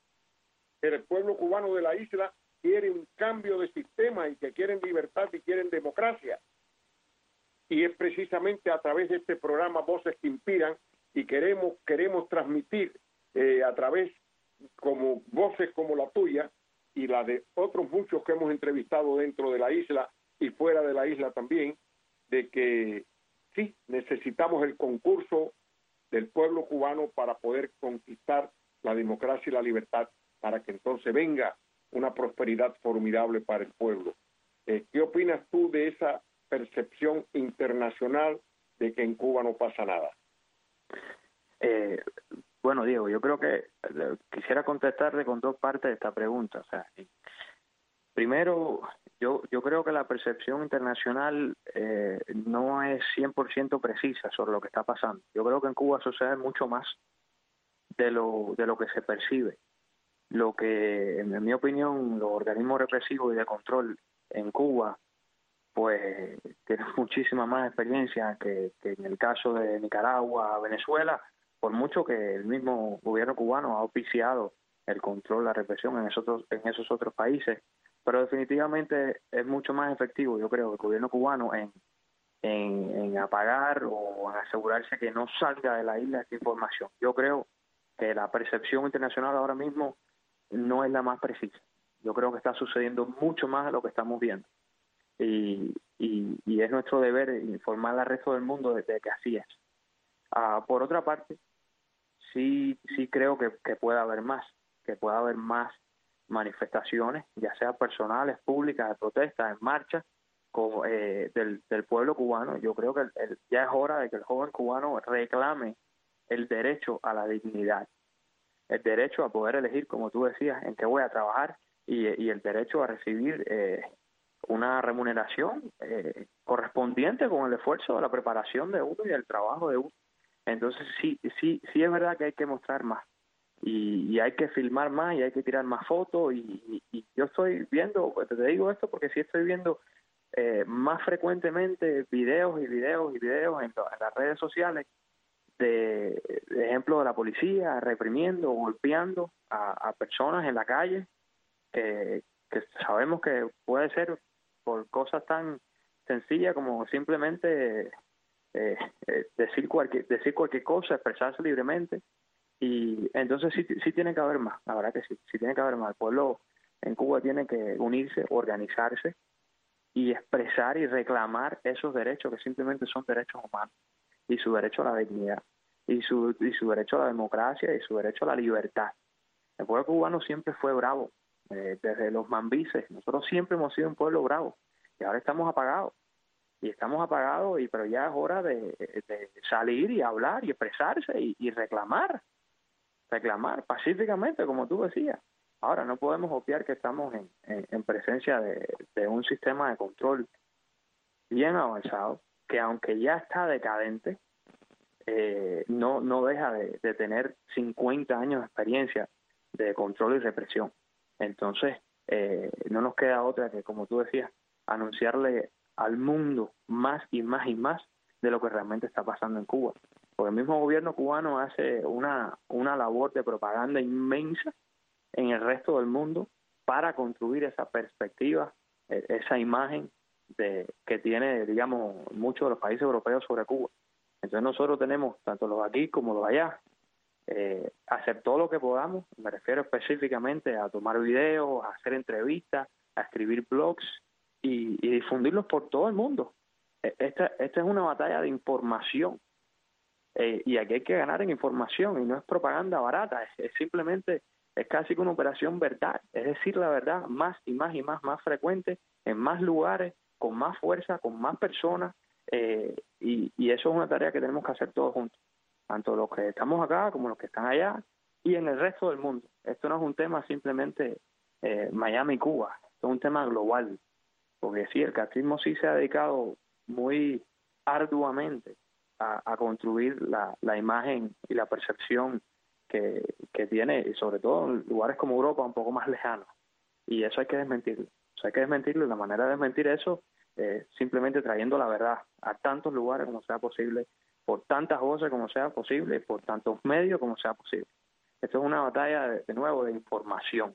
El pueblo cubano de la isla quiere un cambio de sistema y que quieren libertad y quieren democracia. Y es precisamente a través de este programa Voces que Inspiran, y queremos queremos transmitir eh, a través como voces como la tuya y la de otros muchos que hemos entrevistado dentro de la isla y fuera de la isla también, de que sí, necesitamos el concurso del pueblo cubano para poder conquistar la democracia y la libertad, para que entonces venga una prosperidad formidable para el pueblo. Eh, ¿Qué opinas tú de esa percepción internacional de que en Cuba no pasa nada? Eh, bueno, Diego, yo creo que eh, quisiera contestarle con dos partes de esta pregunta. O sea, primero, yo yo creo que la percepción internacional eh, no es cien por ciento precisa sobre lo que está pasando. Yo creo que en Cuba sucede mucho más de lo de lo que se percibe. Lo que, en mi opinión, los organismos represivos y de control en Cuba, pues tienen muchísima más experiencia que, que en el caso de Nicaragua, Venezuela, por mucho que el mismo gobierno cubano ha auspiciado el control, la represión en esos otros, en esos otros países, pero definitivamente es mucho más efectivo, yo creo, el gobierno cubano en, en, en apagar o en asegurarse que no salga de la isla esta información. Yo creo que la percepción internacional ahora mismo no es la más precisa. Yo creo que está sucediendo mucho más de lo que estamos viendo. Y, y, y es nuestro deber informar al resto del mundo de, de que así es. Uh, por otra parte, sí, sí creo que, que puede haber más, que pueda haber más manifestaciones, ya sea personales, públicas, de protestas, en marcha, como, eh, del, del pueblo cubano. Yo creo que el, el, ya es hora de que el joven cubano reclame el derecho a la dignidad, el derecho a poder elegir, como tú decías, en qué voy a trabajar, y, y el derecho a recibir eh, una remuneración eh, correspondiente con el esfuerzo de la preparación de uno y el trabajo de uno. Entonces sí, sí, sí es verdad que hay que mostrar más, y, y hay que filmar más, y hay que tirar más fotos, y, y, y yo estoy viendo, pues te digo esto porque sí estoy viendo eh, más frecuentemente videos y videos y videos en, en las redes sociales de, de ejemplo de la policía reprimiendo o golpeando a, a personas en la calle, que, que sabemos que puede ser por cosas tan sencillas como simplemente eh, eh, decir cualquier decir cualquier cosa, expresarse libremente. Y entonces sí, sí tiene que haber más, la verdad que sí, sí tiene que haber más. El pueblo en Cuba tiene que unirse, organizarse y expresar y reclamar esos derechos que simplemente son derechos humanos, y su derecho a la dignidad, y su, y su derecho a la democracia, y su derecho a la libertad. El pueblo cubano siempre fue bravo, eh, desde los mambises. Nosotros siempre hemos sido un pueblo bravo, y ahora estamos apagados, y estamos apagados, y pero ya es hora de, de salir y hablar y expresarse y, y reclamar, reclamar pacíficamente, como tú decías. Ahora, no podemos obviar que estamos en, en, en presencia de, de un sistema de control bien avanzado, que aunque ya está decadente, eh, no, no deja de, de tener cincuenta años de experiencia de control y represión. Entonces, eh, no nos queda otra que, como tú decías, anunciarle al mundo más y más y más de lo que realmente está pasando en Cuba. Porque el mismo gobierno cubano hace una, una labor de propaganda inmensa en el resto del mundo para construir esa perspectiva, esa imagen de que tiene, digamos, muchos de los países europeos sobre Cuba. Entonces nosotros tenemos, tanto los aquí como los allá, eh, hacer todo lo que podamos. Me refiero específicamente a tomar videos, a hacer entrevistas, a escribir blogs y, y difundirlos por todo el mundo. Esta, esta es una batalla de información, eh, y aquí hay que ganar en información, y no es propaganda barata, es, es simplemente, es casi que una operación verdad, es decir, la verdad más y más y más, más frecuente, en más lugares, con más fuerza, con más personas, eh, y, y eso es una tarea que tenemos que hacer todos juntos, tanto los que estamos acá como los que están allá y en el resto del mundo. Esto no es un tema simplemente eh, Miami y Cuba, esto es un tema global, porque sí, el castrismo sí se ha dedicado muy arduamente a, a construir la, la imagen y la percepción que, que tiene, y sobre todo en lugares como Europa un poco más lejanos, y eso hay que desmentirlo, eso hay que desmentirlo, y la manera de desmentir eso eh, simplemente trayendo la verdad a tantos lugares como sea posible, por tantas voces como sea posible, por tantos medios como sea posible. Esto es una batalla de, de nuevo de información,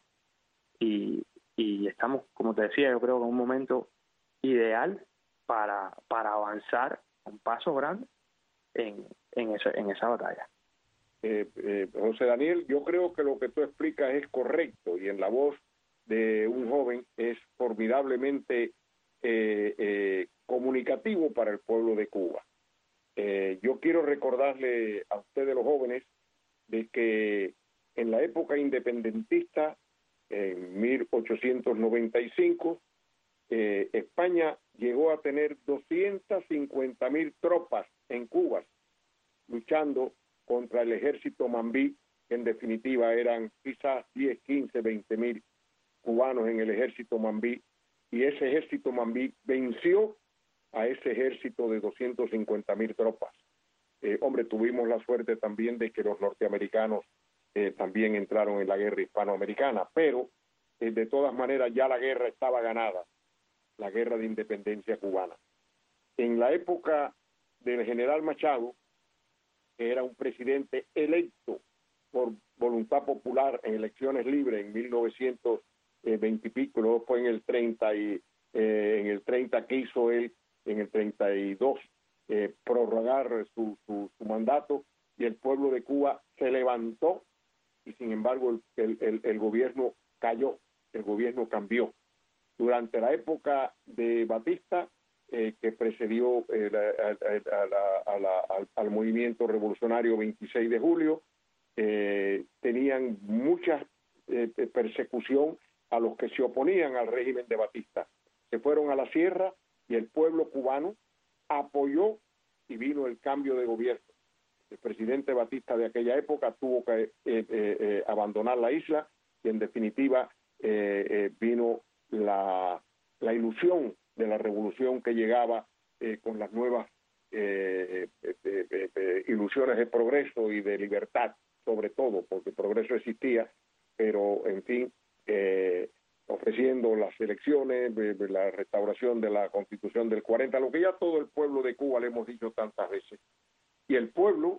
y, y estamos, como te decía, yo creo que en un momento ideal para, para avanzar un paso grande en, en, esa, en esa batalla. Eh, eh, José Daniel, yo creo que lo que tú explicas es correcto, y en la voz de un joven es formidablemente eh, eh, comunicativo para el pueblo de Cuba. Eh, yo quiero recordarle a ustedes los jóvenes de que en la época independentista, en mil ochocientos noventa y cinco, eh, España llegó a tener doscientas cincuenta mil tropas en Cuba, luchando contra el ejército mambí, que en definitiva eran quizás diez, quince, veinte mil cubanos en el ejército mambí, y ese ejército mambí venció a ese ejército de doscientas cincuenta mil tropas. Eh, hombre, tuvimos la suerte también de que los norteamericanos eh, también entraron en la guerra hispanoamericana, pero eh, de todas maneras ya la guerra estaba ganada, la guerra de independencia cubana. En la época del general Machado, que era un presidente electo por voluntad popular en elecciones libres en mil novecientos veinte y pico, luego fue en el treinta y eh, en el treinta que hizo él, en el treinta y dos, eh, prorrogar su, su, su mandato, y el pueblo de Cuba se levantó sin embargo el, el, el gobierno cayó, el gobierno cambió. Durante la época de Batista, eh, que precedió eh, la, a, a la, a la, al, al movimiento revolucionario veintiséis de julio, eh, tenían mucha eh, persecución a los que se oponían al régimen de Batista. Se fueron a la sierra y el pueblo cubano apoyó y vino el cambio de gobierno. El presidente Batista de aquella época tuvo que eh, eh, eh, abandonar la isla y en definitiva eh, eh, vino la, la ilusión de la revolución que llegaba eh, con las nuevas eh, eh, eh, eh, ilusiones de progreso y de libertad, sobre todo, porque el progreso existía, pero en fin, eh, ofreciendo las elecciones, eh, la restauración de la Constitución del cuarenta, lo que ya todo el pueblo de Cuba le hemos dicho tantas veces. Y el pueblo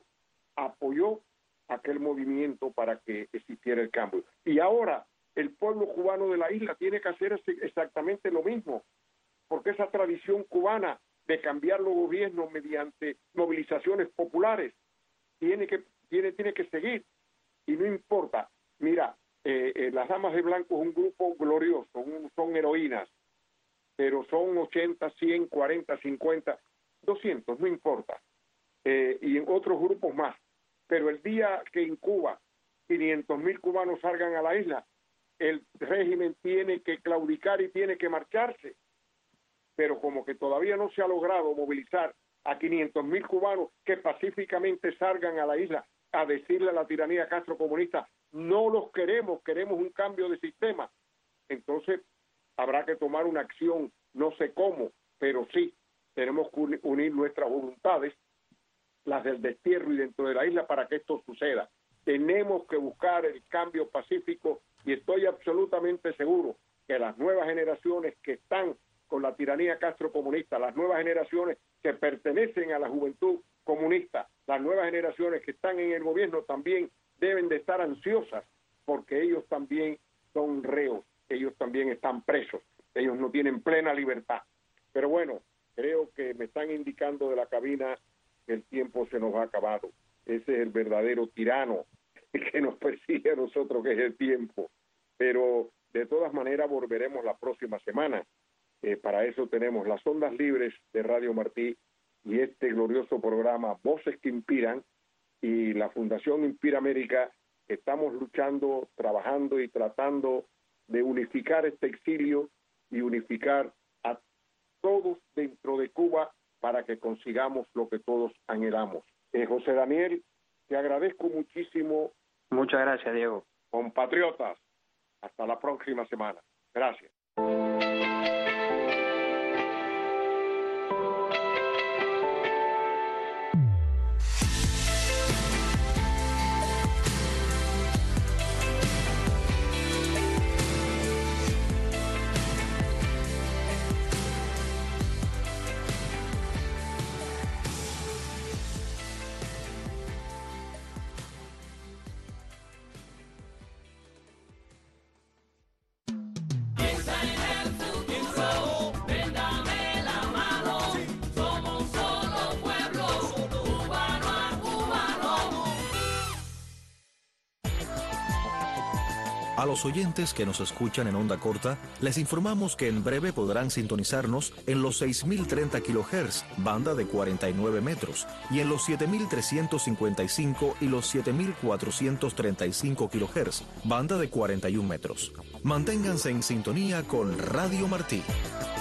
apoyó aquel movimiento para que existiera el cambio. Y ahora el pueblo cubano de la isla tiene que hacer exactamente lo mismo, porque esa tradición cubana de cambiar los gobiernos mediante movilizaciones populares tiene que, tiene, tiene que seguir. Y no importa, mira, eh, eh, las Damas de Blanco es un grupo glorioso, un, son heroínas, pero son ochenta, cien, cuarenta, cincuenta, doscientos, no importa. Eh, y en otros grupos más. Pero el día que en Cuba quinientos mil cubanos salgan a la isla, el régimen tiene que claudicar y tiene que marcharse. Pero como que todavía no se ha logrado movilizar a quinientos mil cubanos que pacíficamente salgan a la isla a decirle a la tiranía castrocomunista, no los queremos, queremos un cambio de sistema, entonces habrá que tomar una acción, no sé cómo, pero sí, tenemos que unir nuestras voluntades, las del destierro y dentro de la isla, para que esto suceda. Tenemos que buscar el cambio pacífico y estoy absolutamente seguro que las nuevas generaciones que están con la tiranía castrocomunista, las nuevas generaciones que pertenecen a la juventud comunista, las nuevas generaciones que están en el gobierno también deben de estar ansiosas porque ellos también son reos, ellos también están presos, ellos no tienen plena libertad. Pero bueno, creo que me están indicando de la cabina que el tiempo se nos ha acabado. Ese es el verdadero tirano que nos persigue a nosotros, que es el tiempo. Pero de todas maneras volveremos la próxima semana. Eh, para eso tenemos las ondas libres de Radio Martí y este glorioso programa Voces que Inspiran y la Fundación Inspira América. Estamos luchando, trabajando y tratando de unificar este exilio y unificar a todos dentro de Cuba para que consigamos lo que todos anhelamos. Eh, José Daniel, te agradezco muchísimo. Muchas gracias, Diego. Compatriotas, hasta la próxima semana. Gracias. A los oyentes que nos escuchan en onda corta, les informamos que en breve podrán sintonizarnos en los seis mil treinta kilohertz, banda de cuarenta y nueve metros, y en los siete mil trescientos cincuenta y cinco y los siete mil cuatrocientos treinta y cinco kilohertz, banda de cuarenta y un metros. Manténganse en sintonía con Radio Martí.